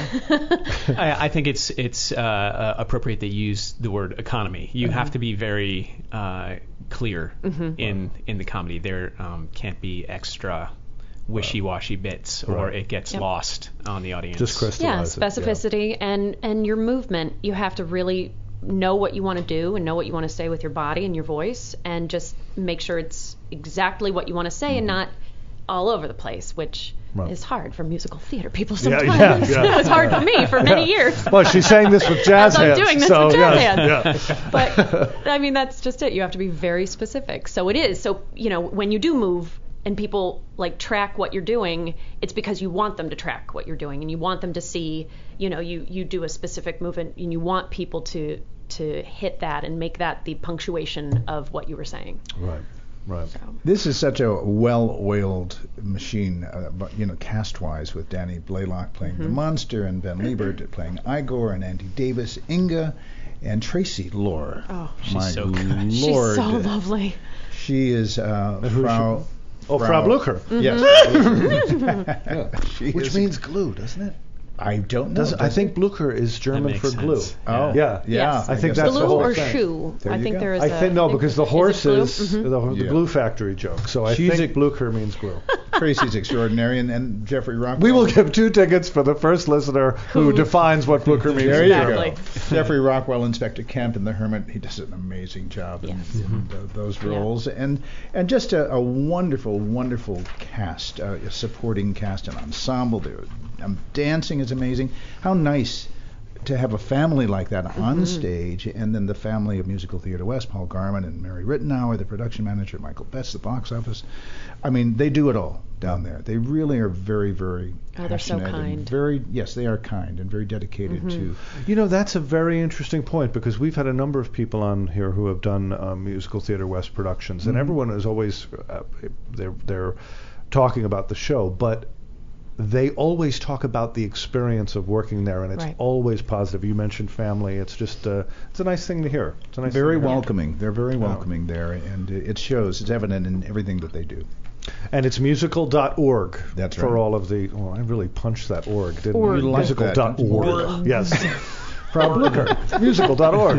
Speaker 7: I think it's appropriate that you use the word economy. You have to be very clear in the comedy. There can't be extra wishy-washy bits, or it gets lost on the audience.
Speaker 4: Just crystallize
Speaker 8: specificity and your movement. You have to really know what you want to do and know what you want to say with your body and your voice, and just make sure it's exactly what you want to say and not all over the place, which is hard for musical theater people sometimes. It's hard for me for many years.
Speaker 4: Well, she's saying this with jazz hands.
Speaker 8: I'm doing this with jazz hands. But, I mean, that's just it. You have to be very specific. So it is. So, when you do move and people, track what you're doing, it's because you want them to track what you're doing, and you want them to see, you do a specific movement, and you want people to hit that and make that the punctuation of what you were saying.
Speaker 4: Right.
Speaker 3: So. This is such a well-oiled machine, cast-wise, with Danny Blaylock playing the monster, and Ben Liebert playing Igor, and Andy Davis, Inga, and Tracy Lorr.
Speaker 8: Oh,
Speaker 7: she's so good.
Speaker 3: Lord.
Speaker 8: She's so lovely.
Speaker 3: She is Frau
Speaker 4: Blucher.
Speaker 3: Yes.
Speaker 4: Which means glue, doesn't it?
Speaker 3: I don't know.
Speaker 4: I think Blucher is German for glue.
Speaker 7: Sense.
Speaker 3: Oh,
Speaker 4: yeah.
Speaker 8: Yes.
Speaker 4: I think that's the whole
Speaker 8: glue or
Speaker 4: thing.
Speaker 8: shoe.
Speaker 3: I think
Speaker 8: there is.
Speaker 4: Because the horse is
Speaker 8: glue?
Speaker 4: the glue factory joke. So I think Blucher means glue.
Speaker 3: Tracy's extraordinary, and Jeffrey Rockwell.
Speaker 4: We will give 2 tickets for the first listener who defines what Blucher means.
Speaker 3: There you go. Jeffrey Rockwell, Inspector Kemp in The Hermit. He does an amazing job in those roles, and just a wonderful, wonderful cast, a supporting cast and ensemble. Dancing is amazing. How nice to have a family like that on stage, and then the family of Musical Theater West, Paul Garman and Mary Rittenauer, the production manager, Michael Betts, the box office. I mean, they do it all down there. They really are very, very passionate.
Speaker 8: They're so kind.
Speaker 3: They are kind and very dedicated to.
Speaker 4: That's a very interesting point, because we've had a number of people on here who have done Musical Theater West productions, and everyone is always they're talking about the show, but they always talk about the experience of working there, and it's always positive. You mentioned family. It's just it's a nice thing to hear. It's a nice
Speaker 3: very welcoming. They're very welcoming there, and it shows. It's evident in everything that they do.
Speaker 4: And it's musical.org.
Speaker 3: That's
Speaker 4: for
Speaker 3: right.
Speaker 4: all of the. Oh, I really punched that org, didn't
Speaker 8: Org.
Speaker 4: I?
Speaker 3: You like that,
Speaker 4: Musical.org. Yes. Frau Blicker. Musical.org.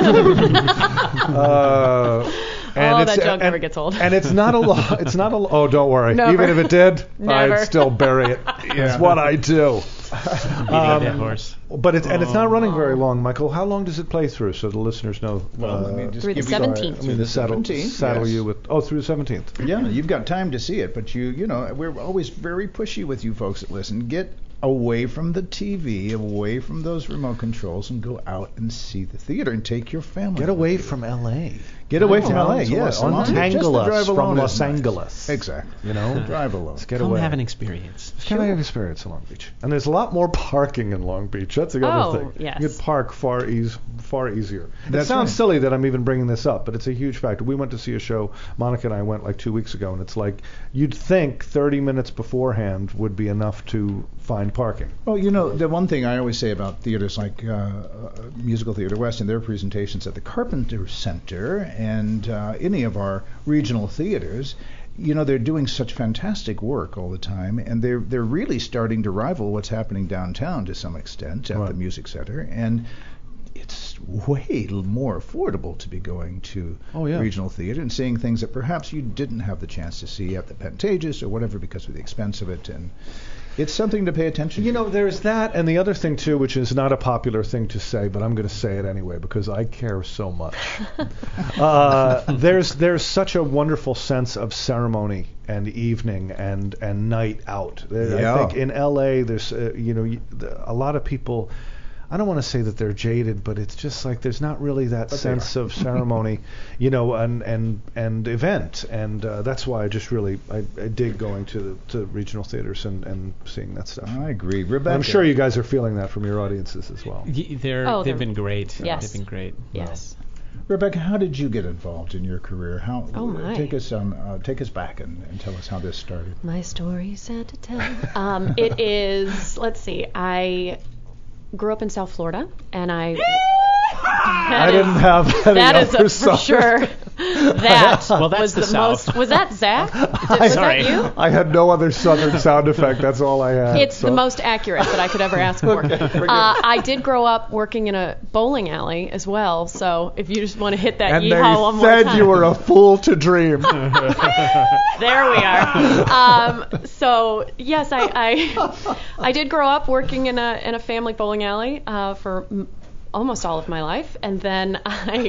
Speaker 4: And
Speaker 8: that joke never gets old.
Speaker 4: And it's not a lot. It's not a. Oh, don't worry.
Speaker 8: Never.
Speaker 4: Even if it did,
Speaker 8: Never.
Speaker 4: I'd still bury it. It's what I do.
Speaker 7: Dead horse.
Speaker 4: But it's not running very long, Michael. How long does it play through, so the listeners know?
Speaker 3: Well, let me just
Speaker 8: Through the
Speaker 3: give you-
Speaker 8: 17th.
Speaker 4: I mean, to saddle
Speaker 3: 17th, yes.
Speaker 4: you with. Oh, through the 17th.
Speaker 3: Yeah, you've got time to see it, but you know, we're always very pushy with you folks that listen. Get away from the TV, away from those remote controls, and go out and see the theater and take your family.
Speaker 4: Get
Speaker 3: to
Speaker 4: away
Speaker 3: the
Speaker 4: from L.A.
Speaker 3: Get away from LA,
Speaker 4: So
Speaker 3: yes.
Speaker 4: untangle
Speaker 3: Just the drive
Speaker 4: us from
Speaker 3: alone
Speaker 4: Los
Speaker 3: is nice.
Speaker 4: Angeles.
Speaker 3: Exactly.
Speaker 4: You know?
Speaker 3: Drive alone.
Speaker 4: Let's get
Speaker 7: Come
Speaker 4: away.
Speaker 7: have an experience.
Speaker 4: Let's have an experience in Long Beach. And there's a lot more parking in Long Beach. That's the other thing.
Speaker 8: Yes.
Speaker 4: You can park far easier. It
Speaker 3: That's
Speaker 4: sounds
Speaker 3: right.
Speaker 4: silly that I'm even bringing this up, but it's a huge factor. We went to see a show, Monica and I went like 2 weeks ago, and it's like you'd think 30 minutes beforehand would be enough to find parking.
Speaker 3: Well, you know, the one thing I always say about theaters like Musical Theater West and their presentations at the Carpenter Center and any of our regional theaters, you know, they're doing such fantastic work all the time, and they're really starting to rival what's happening downtown to some extent at
Speaker 4: Right.
Speaker 3: the Music Center, and it's way more affordable to be going to
Speaker 4: Oh, yeah.
Speaker 3: regional theater and seeing things that perhaps you didn't have the chance to see at the Pantages or whatever because of the expense of it, and it's something to pay attention
Speaker 4: You
Speaker 3: to.
Speaker 4: know, there's that, and the other thing too, which is not a popular thing to say, but I'm going to say it anyway because I care so much. There's such a wonderful sense of ceremony and evening and night out.
Speaker 3: Yeah.
Speaker 4: I think in LA, there's a lot of people. I don't want to say that they're jaded, but it's just like there's not really that sense of ceremony, and event, and that's why I just really I dig going to regional theaters and seeing that stuff.
Speaker 3: I agree. Rebecca.
Speaker 4: I'm sure you guys are feeling that from your audiences as well.
Speaker 7: They've been great.
Speaker 8: Yes.
Speaker 7: They've been great.
Speaker 8: Yes.
Speaker 3: Rebecca, how did you get involved in your career?
Speaker 8: Oh, my.
Speaker 3: Take us back and tell us how this started.
Speaker 8: My story's sad to tell. It is, let's see, I grew up in South Florida, and I
Speaker 4: didn't have any
Speaker 8: that is
Speaker 4: other
Speaker 8: for
Speaker 4: song.
Speaker 8: sure. That
Speaker 7: Well, that's
Speaker 8: was
Speaker 7: the
Speaker 8: the
Speaker 7: South.
Speaker 8: most. Was that Zach? Was
Speaker 7: Sorry.
Speaker 8: that you?
Speaker 4: I had no other southern sound effect. That's all I had.
Speaker 8: It's the most accurate that I could ever ask for. I did grow up working in a bowling alley as well, so if you just want to hit that
Speaker 4: And
Speaker 8: yeehaw one
Speaker 4: they
Speaker 8: more
Speaker 4: said
Speaker 8: time.
Speaker 4: you were a fool to dream.
Speaker 8: There we are. So yes, I did grow up working in a family bowling alley for almost all of my life, and then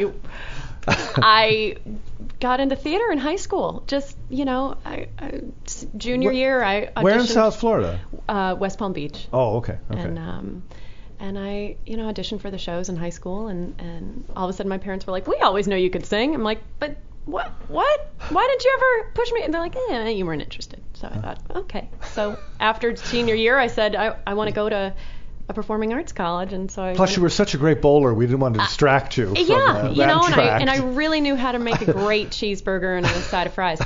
Speaker 8: I got into theater in high school. Just junior year, I auditioned.
Speaker 4: Where in South Florida?
Speaker 8: West Palm Beach.
Speaker 4: Oh, okay.
Speaker 8: And I auditioned for the shows in high school, and all of a sudden my parents were like, "We always know you could sing." I'm like, "But what? Why didn't you ever push me?" And they're like, "You weren't interested." So I thought, okay. So after senior year, I said, I want to go to a performing arts college, and so I
Speaker 4: Plus,
Speaker 8: went-
Speaker 4: you were such a great bowler. We didn't want to distract you. From,
Speaker 8: yeah,
Speaker 4: that
Speaker 8: and I
Speaker 4: tract.
Speaker 8: really knew how to make a great cheeseburger and a side of fries.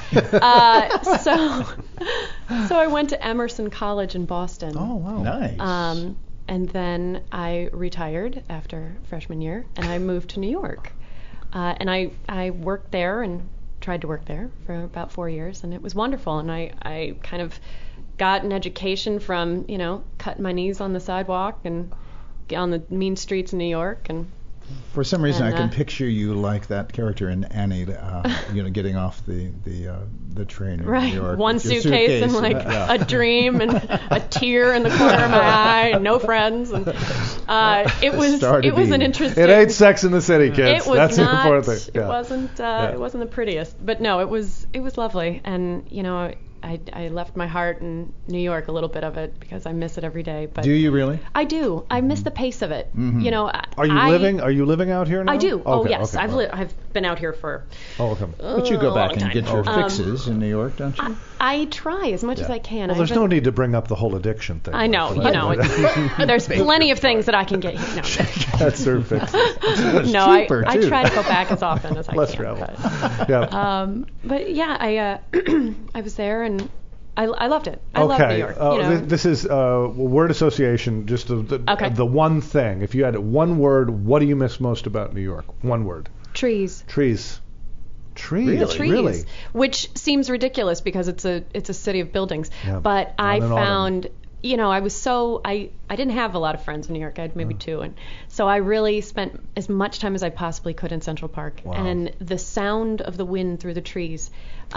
Speaker 8: So I went to Emerson College in Boston.
Speaker 4: Oh wow.
Speaker 3: Nice.
Speaker 8: And then I retired after freshman year, and I moved to New York. And I worked there and tried to work there for about 4 years, and it was wonderful. And I kind of got an education from, cutting my knees on the sidewalk and on the mean streets in New York. And
Speaker 3: For some reason, I
Speaker 8: and,
Speaker 3: can picture you like that character in Annie, getting off the train in
Speaker 8: right,
Speaker 3: New York.
Speaker 8: one
Speaker 3: with your
Speaker 8: suitcase and like
Speaker 3: yeah.
Speaker 8: a dream and a tear in the corner of my eye and no friends. And it was an interesting.
Speaker 4: It ain't Sex in the City, kids.
Speaker 8: It was
Speaker 4: That's
Speaker 8: not.
Speaker 4: the important thing. Yeah.
Speaker 8: It wasn't the prettiest, but no, it was lovely. And I left my heart in New York, a little bit of it, because I miss it every day. But
Speaker 3: Do you really?
Speaker 8: I do. I miss the pace of it.
Speaker 3: Mm-hmm.
Speaker 4: Are you living out here now?
Speaker 8: I do.
Speaker 4: Okay,
Speaker 8: yes.
Speaker 4: okay.
Speaker 8: I've been out here for.
Speaker 4: Oh, okay.
Speaker 3: But you go back and
Speaker 8: long
Speaker 3: get
Speaker 8: time.
Speaker 3: your fixes in New York, don't you?
Speaker 8: I try as much as
Speaker 3: Yeah.
Speaker 8: I can.
Speaker 4: Well, there's no need to bring up the whole addiction thing.
Speaker 8: I know,
Speaker 4: Michael.
Speaker 8: there's plenty of things that I can get. No,
Speaker 4: That's her fix.
Speaker 8: no, I
Speaker 3: cheaper,
Speaker 8: I
Speaker 3: too.
Speaker 8: try to go back as often as I
Speaker 4: Less
Speaker 8: can.
Speaker 4: travel.
Speaker 8: But,
Speaker 4: Yeah.
Speaker 8: but yeah, I was there and I loved it. I love New York.
Speaker 4: This is word association. Just
Speaker 8: Okay.
Speaker 4: the one thing. If you had one word, what do you miss most about New York? One word.
Speaker 8: Trees.
Speaker 4: Trees. Trees.
Speaker 3: Really?
Speaker 8: The trees,
Speaker 4: Really?
Speaker 8: which seems ridiculous because it's a city of buildings.
Speaker 4: Yeah.
Speaker 8: But I
Speaker 4: On an autumn.
Speaker 8: found, I was I didn't have a lot of friends in New York. I had maybe two, and so I really spent as much time as I possibly could in Central Park.
Speaker 4: Wow.
Speaker 8: And the sound of the wind through the trees,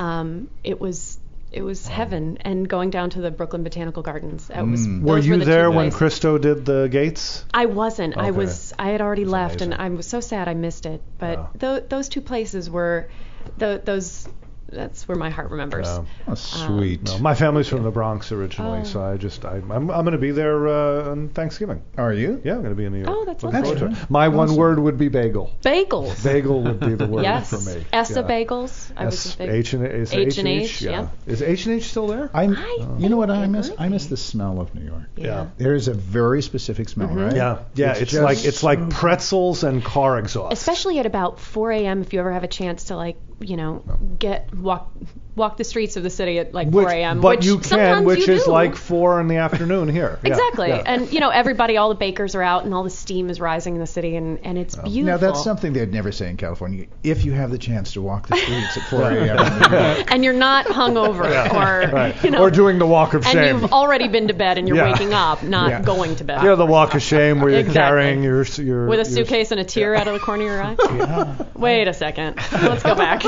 Speaker 8: it was heaven. And going down to the Brooklyn Botanical Gardens, that was.
Speaker 4: Were
Speaker 8: those
Speaker 4: you
Speaker 8: the
Speaker 4: there
Speaker 8: two
Speaker 4: when
Speaker 8: places.
Speaker 4: Christo did the gates?
Speaker 8: I wasn't. I
Speaker 4: Okay.
Speaker 8: I had already left,
Speaker 4: amazing.
Speaker 8: and I was so sad I missed it. But
Speaker 4: Yeah.
Speaker 8: those two places were, those. That's where my heart remembers.
Speaker 4: Yeah.
Speaker 3: Oh, sweet.
Speaker 4: No, my family's from the Bronx originally,
Speaker 8: Oh.
Speaker 4: so I'm going to be there on Thanksgiving.
Speaker 3: Are you?
Speaker 4: Yeah, I'm going to be in New York.
Speaker 8: Oh, that's
Speaker 4: Looking
Speaker 8: lovely.
Speaker 4: forward to it. My one word would be bagel.
Speaker 8: Bagels.
Speaker 4: Bagel would be the word
Speaker 8: Yes.
Speaker 4: for me.
Speaker 8: Esta
Speaker 4: Yeah.
Speaker 8: Bagels. I was a big.
Speaker 4: H&H.
Speaker 8: H&H,
Speaker 4: Yeah.
Speaker 8: yeah.
Speaker 4: Is H&H still there?
Speaker 3: You know what I miss?
Speaker 8: It
Speaker 3: I
Speaker 8: might
Speaker 3: miss
Speaker 8: be.
Speaker 3: the smell of New York.
Speaker 4: Yeah.
Speaker 3: There is a very specific smell, right?
Speaker 4: Yeah. It's like pretzels and car exhaust.
Speaker 8: Especially at about 4 a.m. if you ever have a chance to walk the streets of the city at like 4 a.m.
Speaker 4: But
Speaker 8: which
Speaker 4: you can,
Speaker 8: sometimes
Speaker 4: which
Speaker 8: you
Speaker 4: is
Speaker 8: do.
Speaker 4: like 4 in the afternoon here. Yeah,
Speaker 8: Exactly.
Speaker 4: yeah.
Speaker 8: And everybody, all the bakers are out and all the steam is rising in the city and it's beautiful.
Speaker 3: Now that's something they'd never say in California. If you have the chance to walk the streets at 4 a.m.
Speaker 8: And you're not hungover or
Speaker 4: Right. Or doing the walk of
Speaker 8: and
Speaker 4: shame.
Speaker 8: you've already been to bed and you're
Speaker 4: Yeah.
Speaker 8: waking up, not
Speaker 3: Yeah.
Speaker 8: going to bed.
Speaker 4: You know, the walk of shame where you're
Speaker 8: Exactly.
Speaker 4: carrying your
Speaker 8: With a suitcase and a tear out of the corner of your eye?
Speaker 3: Yeah.
Speaker 8: Wait a second. Let's go back.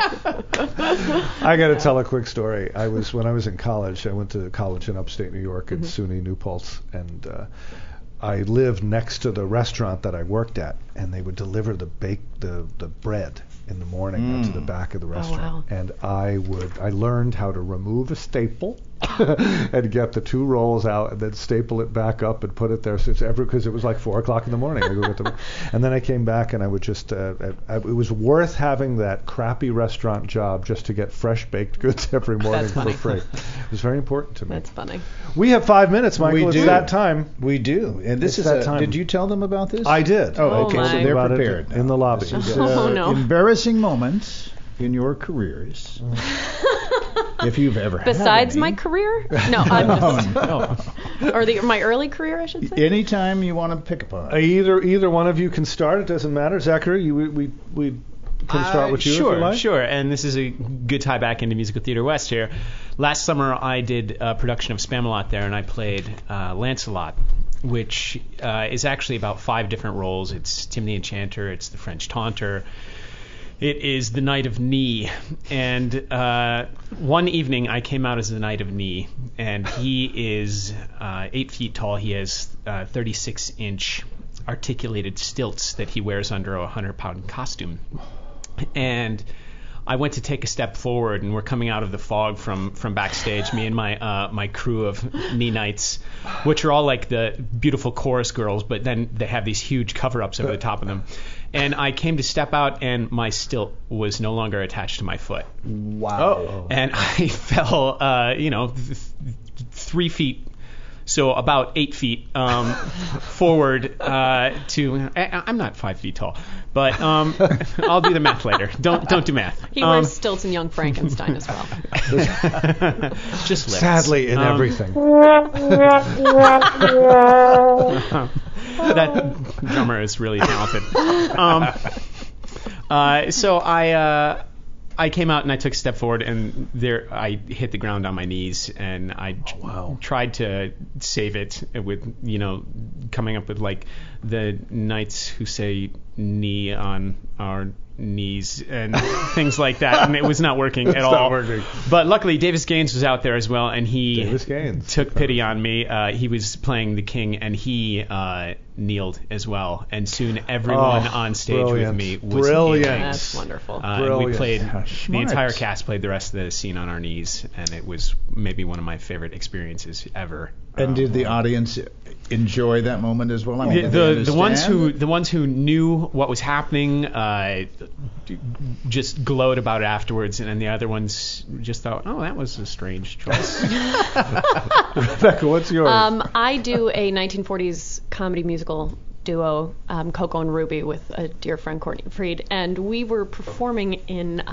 Speaker 4: I got to tell a quick story. When I was in college, I went to college in upstate New York at SUNY New Paltz, and I lived next to the restaurant that I worked at, and they would deliver the bread in the morning into the back of the restaurant.
Speaker 8: wow.
Speaker 4: And I learned how to remove a staple and get the 2 rolls out and then staple it back up and put it there because it was like 4 o'clock in the morning. And then I came back and I would just it was worth having that crappy restaurant job just to get fresh baked goods every morning
Speaker 8: That's
Speaker 4: for
Speaker 8: funny.
Speaker 4: free. It was very important to me.
Speaker 8: That's funny.
Speaker 4: We have 5 minutes, Michael.
Speaker 3: We
Speaker 4: It's
Speaker 3: do.
Speaker 4: that time.
Speaker 3: We do. And this
Speaker 4: It's
Speaker 3: is
Speaker 4: that time.
Speaker 3: Did you tell them about this?
Speaker 4: I did.
Speaker 3: Oh, okay.
Speaker 8: my.
Speaker 3: So they're
Speaker 4: About it
Speaker 3: prepared.
Speaker 4: in the lobby.
Speaker 3: This is,
Speaker 8: Oh, no.
Speaker 3: embarrassing moments in your careers, if you've ever had
Speaker 8: Besides
Speaker 3: any.
Speaker 8: my career? No, I'm just, or my early career, I should say.
Speaker 3: Anytime you want to pick upon.
Speaker 4: Either one of you can start. It doesn't matter. Zachary, we can start with you
Speaker 7: Sure,
Speaker 4: if you like.
Speaker 7: Sure. And this is a good tie back into Musical Theater West here. Last summer, I did a production of Spamalot there, and I played Lancelot, which is actually about 5 different roles. It's Tim the Enchanter, it's the French Taunter, it is the Knight of Knee. And one evening, I came out as the Knight of Knee, and he is 8 feet tall. He has 36-inch articulated stilts that he wears under a 100-pound costume. And I went to take a step forward, and we're coming out of the fog from backstage, me and my crew of knee knights, which are all like the beautiful chorus girls, but then they have these huge cover-ups over the top of them. And I came to step out, and my stilt was no longer attached to my foot.
Speaker 3: Wow.
Speaker 7: And I fell, 3 feet. So about 8 feet forward to. I'm not 5 feet tall, but I'll do the math later. Don't do math.
Speaker 8: He wears stilts in Young Frankenstein as well.
Speaker 7: Just lips.
Speaker 4: Sadly, in everything.
Speaker 7: That drummer is really talented. So I came out and I took a step forward, and there I hit the ground on my knees, and I tried to save it with, coming up with like the knights who say knee on our knees and things like that, and it was not working at all.
Speaker 4: Not working.
Speaker 7: But luckily, Davis Gaines was out there as well, and he
Speaker 4: Davis Gaines.
Speaker 7: took pity on me. He was playing the king, and he kneeled as well. And soon everyone on stage with me was
Speaker 4: Brilliant.
Speaker 7: kneeling.
Speaker 8: That's wonderful.
Speaker 7: And we
Speaker 4: Brilliant.
Speaker 7: played,
Speaker 3: How
Speaker 7: the
Speaker 3: smart.
Speaker 7: entire cast played the rest of the scene on our knees, and it was maybe one of my favorite experiences ever.
Speaker 3: And did the audience enjoy that moment as well? I mean, did they
Speaker 7: The ones
Speaker 3: understand?
Speaker 7: who knew what was happening just glowed about it afterwards, and then the other ones just thought, "Oh, that was a strange choice."
Speaker 4: Rebecca, what's yours?
Speaker 8: I do a 1940s comedy musical duo, Coco and Ruby, with a dear friend, Courtney Freed, and we were performing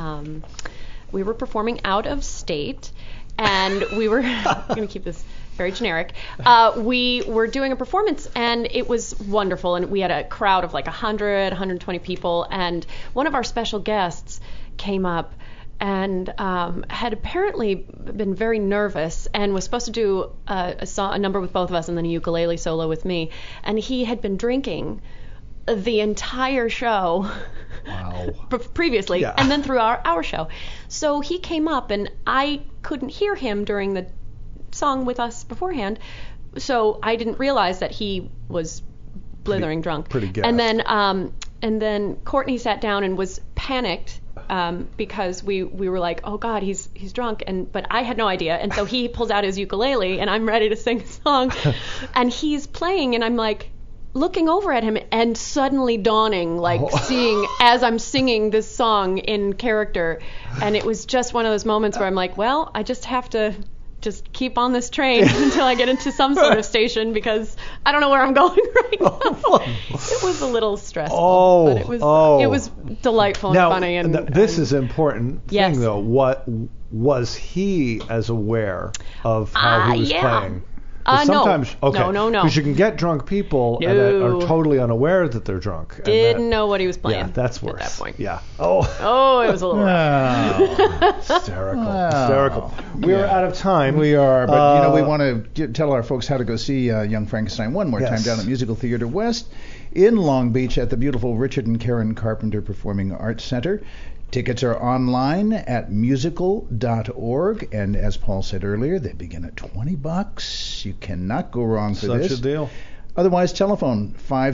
Speaker 8: out of state, and we were I'm going to keep this very generic. We were doing a performance, and it was wonderful, and we had a crowd of like 100, 120 people, and one of our special guests came up and had apparently been very nervous and was supposed to do a number with both of us and then a ukulele solo with me. And he had been drinking the entire show previously and then through our show. So he came up and I couldn't hear him during the song with us beforehand. So I didn't realize that he was blithering drunk.
Speaker 4: Pretty gassed.
Speaker 8: And then Courtney sat down and was panicked because we were like, oh God, he's drunk, but I had no idea, and so he pulls out his ukulele and I'm ready to sing a song, and he's playing, and I'm like looking over at him and suddenly dawning, like seeing as I'm singing this song in character, and it was just one of those moments where I'm like, well, I just have to just keep on this train until I get into some sort of station because I don't know where I'm going right now. It was a little stressful, but it was delightful and funny. And
Speaker 4: this is important thing though. What was he as aware of how he was playing? Sometimes,
Speaker 8: no.
Speaker 4: Because you can get drunk people that are totally unaware that they're drunk.
Speaker 8: Didn't know what he was playing.
Speaker 4: Yeah, that's worse.
Speaker 8: At that point.
Speaker 4: Yeah.
Speaker 8: Oh, it was a little rough.
Speaker 4: Hysterical. We're out of time.
Speaker 3: We are, but we want to tell our folks how to go see Young Frankenstein one more time down at Musical Theater West in Long Beach at the beautiful Richard and Karen Carpenter Performing Arts Center. Tickets are online at musical.org, and as Paul said earlier, they begin at $20. You cannot go wrong for this.
Speaker 4: Such a deal.
Speaker 3: Otherwise, telephone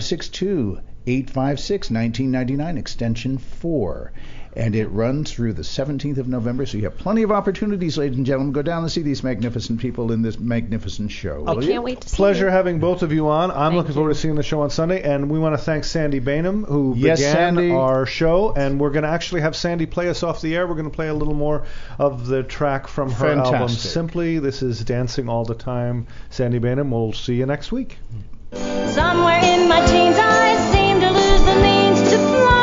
Speaker 3: 562-856-1999, extension 4. And it runs through the 17th of November, so you have plenty of opportunities, ladies and gentlemen. Go down and see these magnificent people in this magnificent show.
Speaker 8: I can't wait to see
Speaker 4: Pleasure having both of you on. I'm looking forward to seeing the show on Sunday, and we want to thank Sandy Bainham, who began our show, and we're going to actually have Sandy play us off the air. We're going to play a little more of the track from her album, Simply. This is Dancing All the Time. Sandy Bainham, we'll see you next week.
Speaker 5: Somewhere in my teens I seem to lose the means to fly.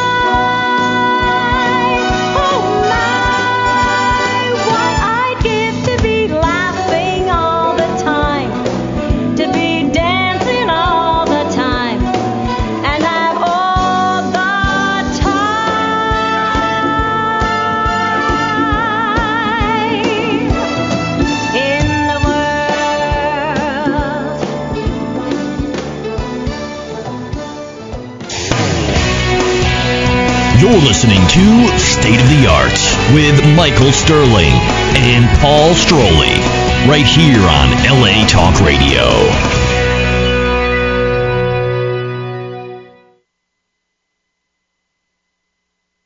Speaker 2: You're listening to State of the Arts with Michael Sterling and Paul Stroley, right here on LA Talk Radio.